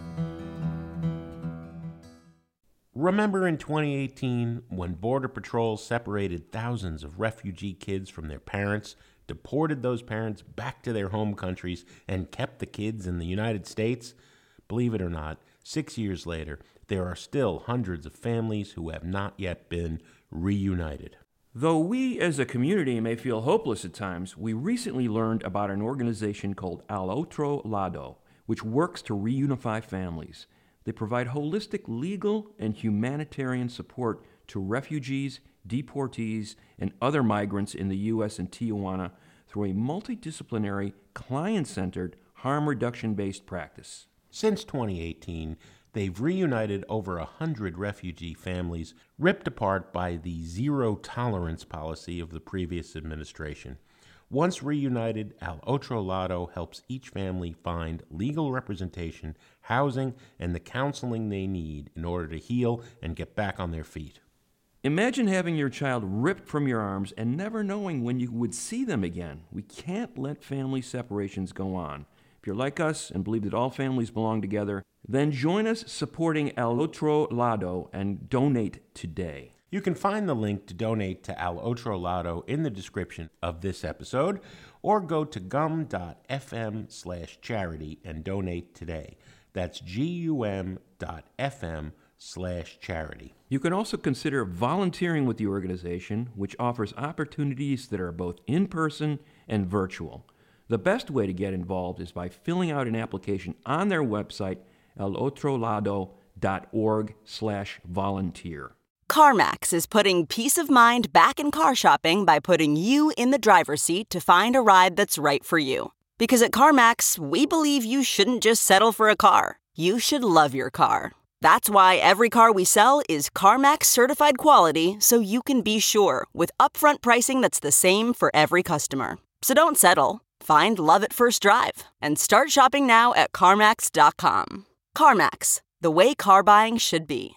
C: Remember in twenty eighteen when Border Patrol separated thousands of refugee kids from their parents, deported those parents back to their home countries, and kept the kids in the United States? Believe it or not, six years later, there are still hundreds of families who have not yet been reunited.
D: Though we as a community may feel hopeless at times, we recently learned about an organization called Al Otro Lado, which works to reunify families. They provide holistic legal and humanitarian support to refugees, deportees, and other migrants in the U S and Tijuana through a multidisciplinary, client-centered, harm reduction-based practice.
C: Since twenty eighteen, they've reunited over a hundred refugee families ripped apart by the zero-tolerance policy of the previous administration. Once reunited, Al Otro Lado helps each family find legal representation, housing, and the counseling they need in order to heal and get back on their feet.
D: Imagine having your child ripped from your arms and never knowing when you would see them again. We can't let family separations go on. If you're like us and believe that all families belong together, then join us supporting Al Otro Lado and donate today.
C: You can find the link to donate to Al Otro Lado in the description of this episode, or go to gum.fm slash charity and donate today. That's gum.fm slash charity.
D: You can also consider volunteering with the organization, which offers opportunities that are both in-person and virtual. The best way to get involved is by filling out an application on their website, elotrolado dot org slash volunteer.
M: CarMax is putting peace of mind back in car shopping by putting you in the driver's seat to find a ride that's right for you. Because at CarMax, we believe you shouldn't just settle for a car. You should love your car. That's why every car we sell is CarMax certified quality, so you can be sure with upfront pricing that's the same for every customer. So don't settle. Find love at first drive and start shopping now at CarMax dot com. CarMax, the way car buying should be.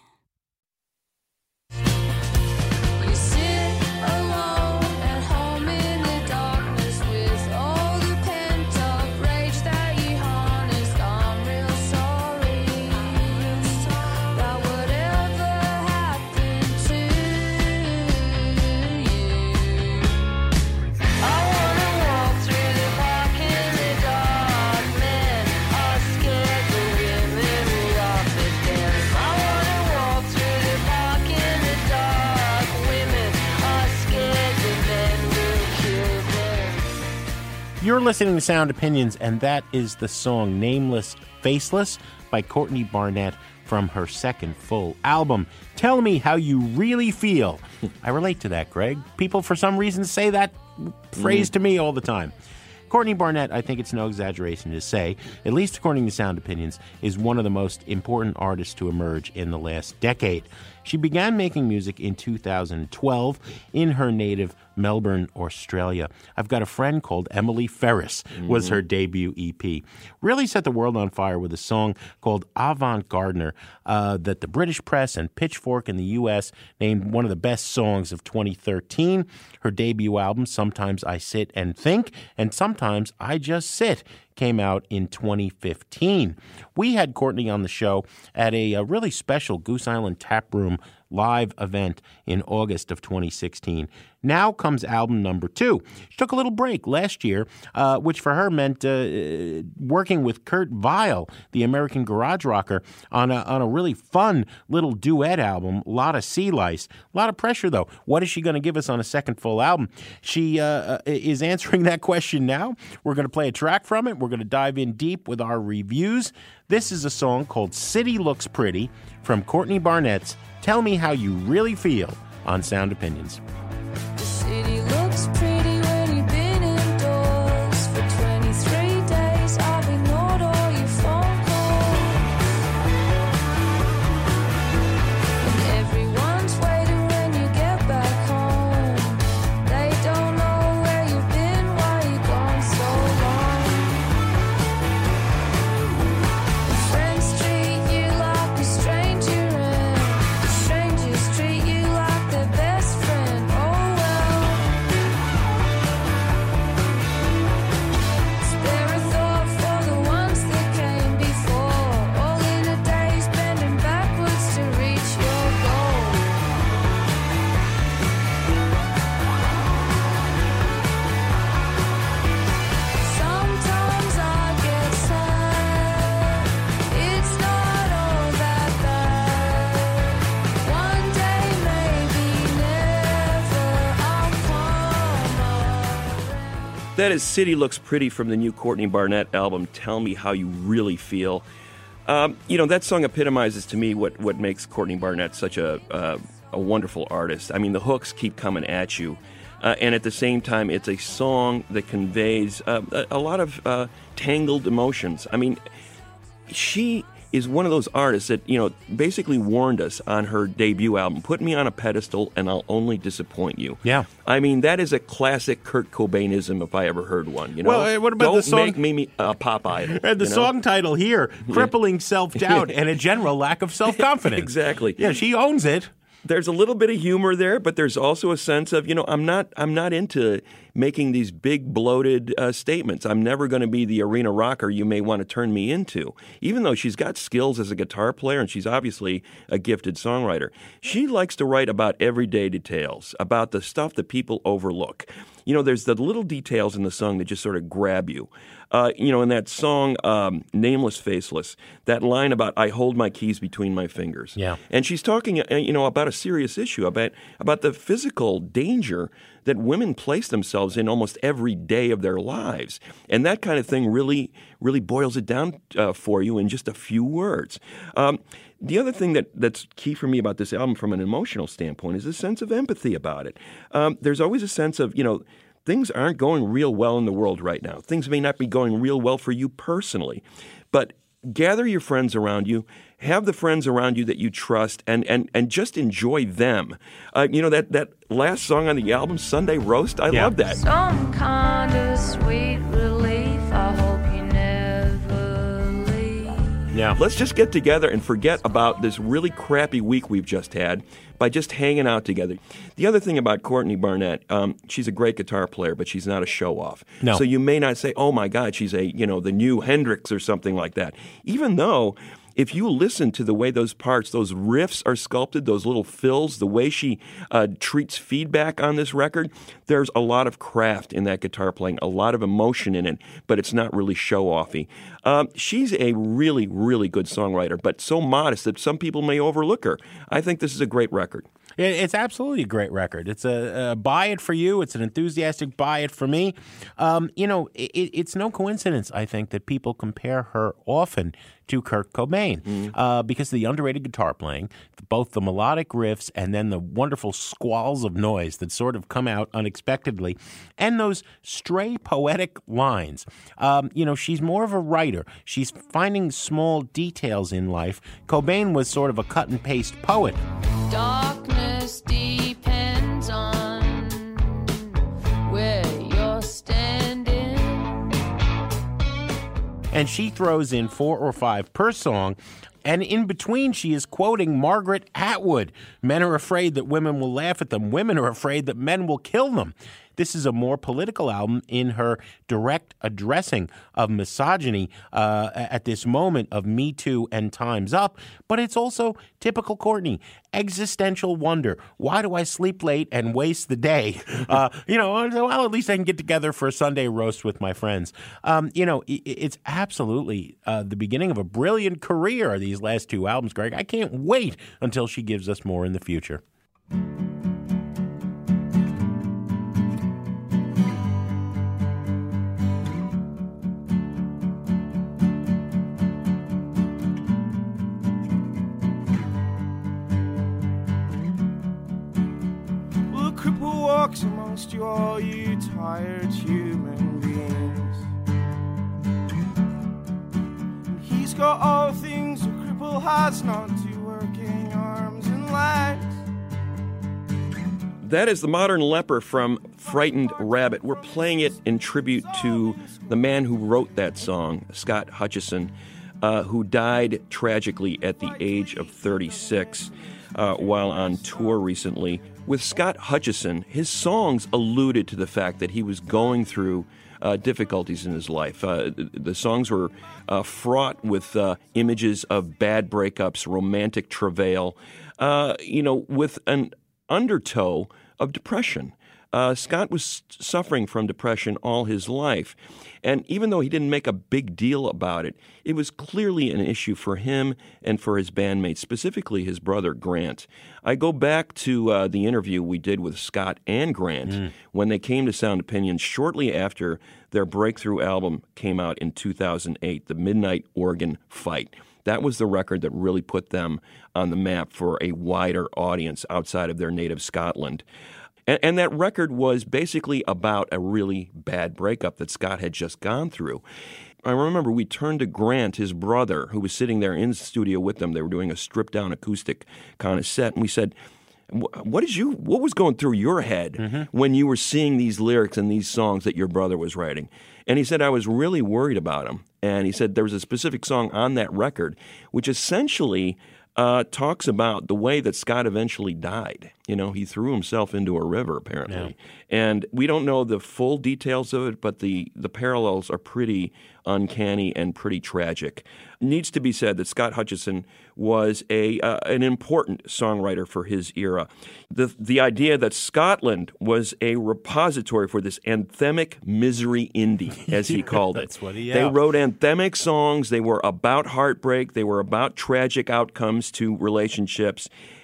C: You're listening to Sound Opinions, and that is the song Nameless Faceless by Courtney Barnett from her second full album. Tell me how you really feel. I relate to that, Greg. People, for some reason, say that phrase mm. to me all the time. Courtney Barnett, I think it's no exaggeration to say, at least according to Sound Opinions, is one of the most important artists to emerge in the last decade. She began making music in two thousand twelve in her native Melbourne, Australia. I've Got a Friend Called Emily Ferris was her debut E P. Really set the world on fire with a song called Avant Gardener uh, that the British press and Pitchfork in the U S named one of the best songs of twenty thirteen. Her debut album, Sometimes I Sit and Think, and Sometimes I Just Sit, came out in twenty fifteen. We had Courtney on the show at a, a really special Goose Island Tap Room live event in August of twenty sixteen. Now comes album number two. She took a little break last year, uh, which for her meant uh, working with Kurt Vile, the American garage rocker, on a, on a really fun little duet album, a lot of sea lice. A lot of pressure, though. What is she going to give us on a second full album? She uh, is answering that question now. We're going to play a track from it. We're going to dive in deep with our reviews. This is a song called City Looks Pretty from Courtney Barnett's Tell Me How You Really Feel on Sound Opinions.
N: The city looks pretty when you've been indoors for twenty-three days. I've ignored all your phone calls, and everyone's waiting when you get back home. They don't know where you've been, why you've gone so long. Friends treat you like a stranger, and strangers treat you like their best friend. Oh well. Spare a thought for the ones that came before, all in a daze, bending backwards to reach your goal. Sometimes I get sad, it's not all that bad. One day, maybe never, I'll come around.
D: That is City Looks Pretty from the new Courtney Barnett album, Tell Me How You Really Feel. Um, you know, that song epitomizes to me what, what makes Courtney Barnett such a, uh, a wonderful artist. I mean, the hooks keep coming at you. Uh, and at the same time, it's a song that conveys uh, a, a lot of uh, tangled emotions. I mean, she is one of those artists that, you know, basically warned us on her debut album, put me on a pedestal and I'll only disappoint you.
C: Yeah.
D: I mean, that is a classic Kurt Cobainism if I ever heard one, you know?
C: Well, uh, what about
D: Don't
C: the song-
D: make me a pop idol.
C: And the
D: you know?
C: song title here, Crippling Self-Doubt and a General Lack of Self-Confidence.
D: Exactly.
C: Yeah, she owns it.
D: There's a little bit of humor there, but there's also a sense of, you know, I'm not I'm not into making these big bloated uh, statements. I'm never going to be the arena rocker you may want to turn me into. Even though she's got skills as a guitar player and she's obviously a gifted songwriter, she likes to write about everyday details, about the stuff that people overlook. You know, there's the little details in the song that just sort of grab you. Uh, you know, in that song, um, Nameless Faceless, that line about I hold my keys between my fingers.
C: Yeah.
D: And she's talking, uh, you know, about a serious issue, about about the physical danger that women place themselves themselves in almost every day of their lives. And that kind of thing really, really boils it down uh, for you in just a few words. Um, the other thing that, that's key for me about this album from an emotional standpoint is a sense of empathy about it. Um, there's always a sense of, you know, things aren't going real well in the world right now. Things may not be going real well for you personally, but gather your friends around you, have the friends around you that you trust, and and, and just enjoy them. Uh, you know, that, that last song on the album, Sunday Roast, I
C: Yeah.
D: love that.
N: Some kind of sweet relief. I hope you never leave.
C: Yeah.
D: Let's just get together and forget about this really crappy week we've just had by just hanging out together. The other thing about Courtney Barnett, um, she's a great guitar player, but she's not a show-off.
C: No.
D: So you may not say, oh, my God, she's a, you know, the new Hendrix or something like that. Even though if you listen to the way those parts, those riffs are sculpted, those little fills, the way she uh, treats feedback on this record, there's a lot of craft in that guitar playing, a lot of emotion in it, but it's not really show-offy. Um, she's a really, really good songwriter, but so modest that some people may overlook her. I think this is a great record.
C: It- It's absolutely a great record. It's a, a buy it for you. It's an enthusiastic buy it for me. Um, you know, it, it's no coincidence, I think, that people compare her often to Kurt Cobain uh, because of the underrated guitar playing, both the melodic riffs and then the wonderful squalls of noise that sort of come out unexpectedly, and those stray poetic lines. Um, you know, she's more of a writer. She's finding small details in life. Cobain was sort of a cut and paste poet.
N: Darkness depends on where you're standing.
C: And she throws in four or five per song. And in between, she is quoting Margaret Atwood. Men are afraid that women will laugh at them. Women are afraid that men will kill them. This is a more political album in her direct addressing of misogyny uh, at this moment of Me Too and Time's Up. But it's also typical Courtney, existential wonder. Why do I sleep late and waste the day? Uh, you know, well, at least I can get together for a Sunday roast with my friends. Um, you know, it, it's absolutely uh, the beginning of a brilliant career, these last two albums, Greg. I can't wait until she gives us more in the future.
O: Cripple walks amongst you, all you tired human beings. He's got all things a cripple has, not two working arms and legs.
D: That is the Modern Leper from Frightened Rabbit. We're playing it in tribute to the man who wrote that song, Scott Hutchison, uh, who died tragically at the age of thirty-six uh, while on tour recently. With Scott Hutchison, his songs alluded to the fact that he was going through uh, difficulties in his life. Uh, the songs were uh, fraught with uh, images of bad breakups, romantic travail, uh, you know, with an undertow of depression. Uh, Scott was suffering from depression all his life. And even though he didn't make a big deal about it, it was clearly an issue for him and for his bandmates, specifically his brother Grant. I go back to uh, the interview we did with Scott and Grant mm. when they came to Sound Opinions shortly after their breakthrough album came out in two thousand eight, The Midnight Organ Fight. That was the record that really put them on the map for a wider audience outside of their native Scotland. And, and that record was basically about a really bad breakup that Scott had just gone through. I remember we turned to Grant, his brother, who was sitting there in the studio with them. They were doing a stripped-down acoustic kind of set, and we said, "What did you? What was going through your head mm-hmm. when you were seeing these lyrics and these songs that your brother was writing?" And he said, "I was really worried about him." And he said there was a specific song on that record which essentially uh, talks about the way that Scott eventually died. You know, he threw himself into a river, apparently. Yeah. And we don't know the full details of it, but the, the parallels are pretty uncanny and pretty tragic. Needs to be said that Scott Hutchison was a uh, an important songwriter for his era. The the idea that Scotland was a repository for this anthemic misery indie, as he called it.
C: That's what he, yeah.
D: They wrote anthemic songs. They were about heartbreak. They were about tragic outcomes to relationships.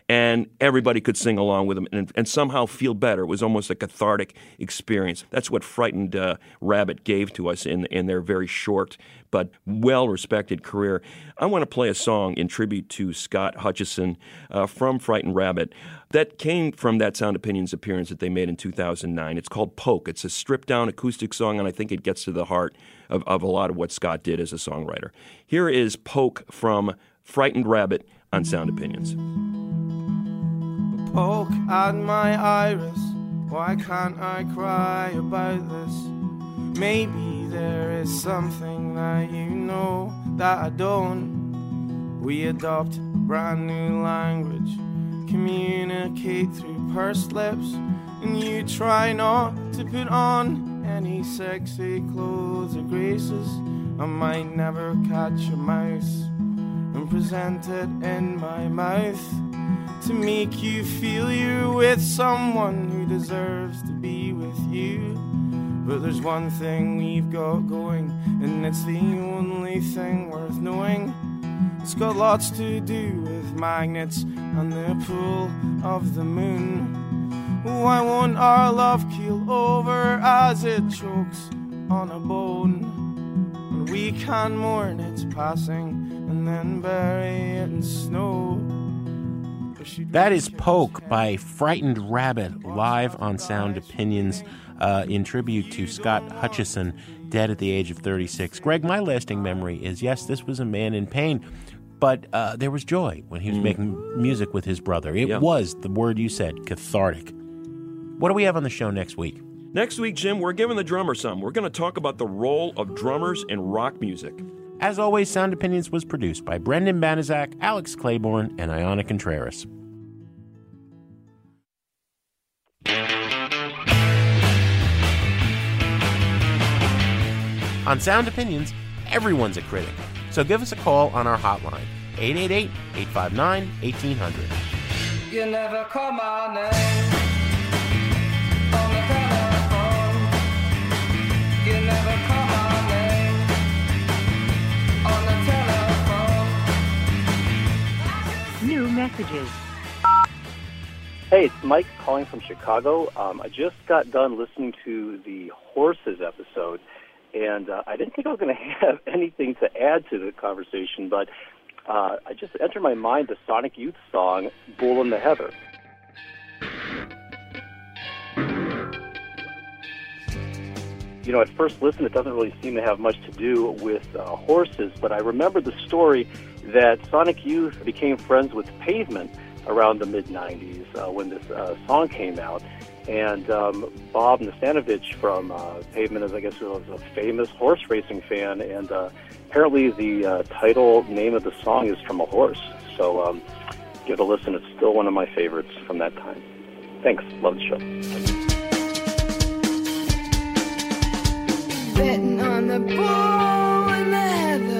D: and everybody could sing along with them and, and somehow feel better. It was almost a cathartic experience. That's what Frightened uh, Rabbit gave to us in, in their very short but well-respected career. I want to play a song in tribute to Scott Hutchison uh, from Frightened Rabbit that came from that Sound Opinions appearance that they made in two thousand nine. It's called Poke. It's a stripped-down acoustic song, and I think it gets to the heart of, of a lot of what Scott did as a songwriter. Here is Poke from Frightened Rabbit on Sound Opinions.
O: Poke at my iris, why can't I cry about this? Maybe there is something that you know that I don't. We adopt a brand new language, communicate through pursed lips, and you try not to put on any sexy clothes or graces. I might never catch a mouse and present it in my mouth to make you feel you're with someone who deserves to be with you. But there's one thing we've got going, and it's the only thing worth knowing. It's got lots to do with magnets and the pull of the moon. Why won't our love keel over as it chokes on a bone? And we can mourn its passing and then bury it in snow.
C: That is Poke by Frightened Rabbit, live on Sound Opinions, uh, in tribute to Scott Hutchison, dead at the age of thirty-six. Greg, my lasting memory is, yes, this was a man in pain, but uh, there was joy when he was mm. making music with his brother. It yeah. was, the word you said, cathartic. What do we have on the show next week?
D: Next week, Jim, we're giving the drummer some. We're going to talk about the role of drummers in rock music.
C: As always, Sound Opinions was produced by Brendan Banaszak, Alex Claiborne, and Ayana Contreras. On Sound Opinions, everyone's a critic. So give us a call on our hotline, eight eight eight, eight five nine, one eight zero zero.
P: You never call my name on the telephone. You never call my name on the telephone.
Q: New messages.
R: Hey, it's Mike calling from Chicago. Um, I just got done listening to the Horses episode, and uh, I didn't think I was going to have anything to add to the conversation, but uh, I just entered my mind the Sonic Youth song, Bull in the Heather. You know, at first listen, it doesn't really seem to have much to do with uh, horses, but I remember the story that Sonic Youth became friends with Pavement around the mid nineties uh, when this uh, song came out. And um, Bob Nastanovich from uh, Pavement is, I guess, was a famous horse racing fan, and uh, apparently the uh, title name of the song is from a horse. So um, give it a listen. It's still one of my favorites from that time. Thanks. Love the show.
P: Betting on the bull in the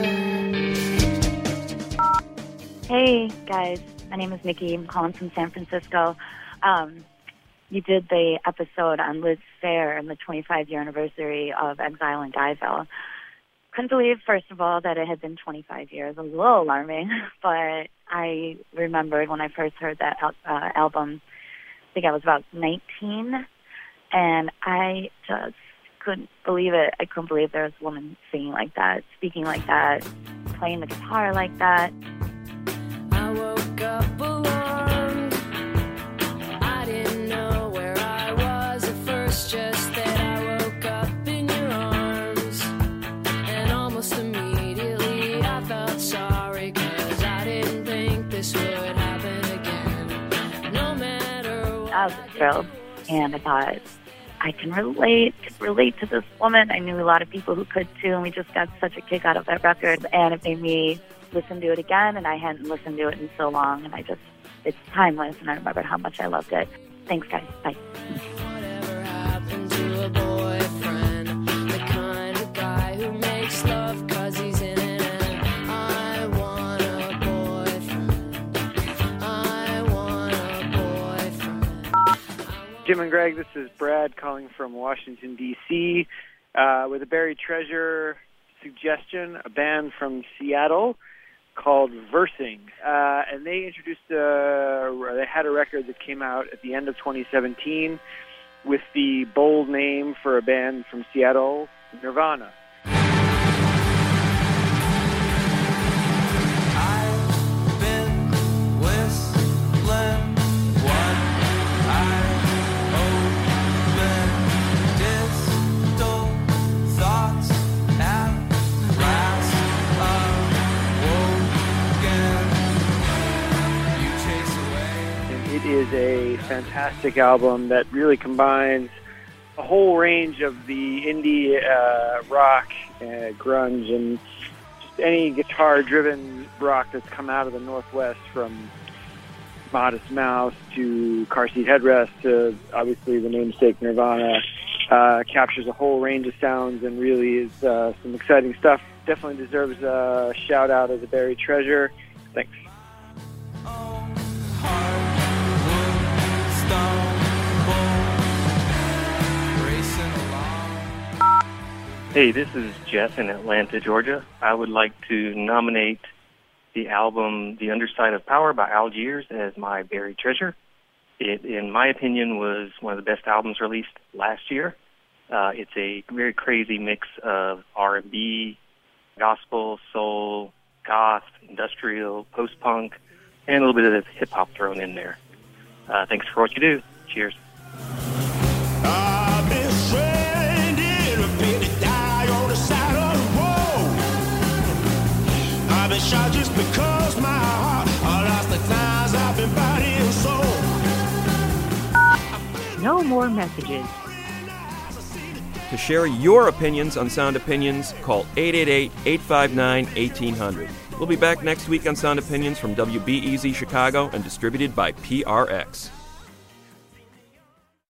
P: heather.
Q: Hey, guys. My name is Nikki. I'm calling from San Francisco. Um, you did the episode on Liz Phair and the twenty-five year anniversary of Exile in Guyville. Couldn't believe, first of all, that it had been twenty-five years. It was a little alarming, but I remembered when I first heard that uh, album, I think I was about nineteen, and I just couldn't believe it. I couldn't believe there was a woman singing like that, speaking like that, playing the guitar like that.
P: I woke up alarmed. I didn't know where I was at first, just that I woke up in your arms. And almost immediately I felt sorry, 'cause I didn't think this would happen again. No matter what
Q: I was thrilled, and I thought, I can relate, relate to this woman. I knew a lot of people who could too, and we just got such a kick out of that record, and it made me listen to it again, and I hadn't listened to it in so long, and I just, it's timeless, and I remembered how much I loved it. Thanks, guys. Bye.
P: Whatever happened to a boyfriend, the kind of guy who makes love 'cause he's in it, and I want a boyfriend, I want a boyfriend.
S: Jim and Greg, this is Brad calling from Washington, D C, uh, with a buried treasure suggestion, a band from Seattle called Versing, uh, and they introduced, uh, they had a record that came out at the end of twenty seventeen with the bold name for a band from Seattle, Nirvana. It is a fantastic album that really combines a whole range of the indie uh, rock, uh, grunge, and just any guitar-driven rock that's come out of the Northwest, from Modest Mouse to Car Seat Headrest to obviously the namesake Nirvana. Uh, captures a whole range of sounds and really is uh, some exciting stuff. Definitely deserves a shout-out as a buried treasure. Thanks.
T: Hey, this is Jeff in Atlanta, Georgia. I would like to nominate the album The Underside of Power by Algiers as my buried treasure. It, in my opinion, was one of the best albums released last year. Uh, it's a very crazy mix of R and B, gospel, soul, goth, industrial, post-punk, and a little bit of hip-hop thrown in there. Uh, thanks for what you do. Cheers.
I: I've been stranded, ready to die on the side of the road. I've been shot just because my heart, I lost the ties, I've been body and soul.
U: No more messages.
D: To share your opinions on Sound Opinions, call eight eight eight, eight five nine, one eight hundred. We'll be back next week on Sound Opinions from W B E Z Chicago and distributed by P R X.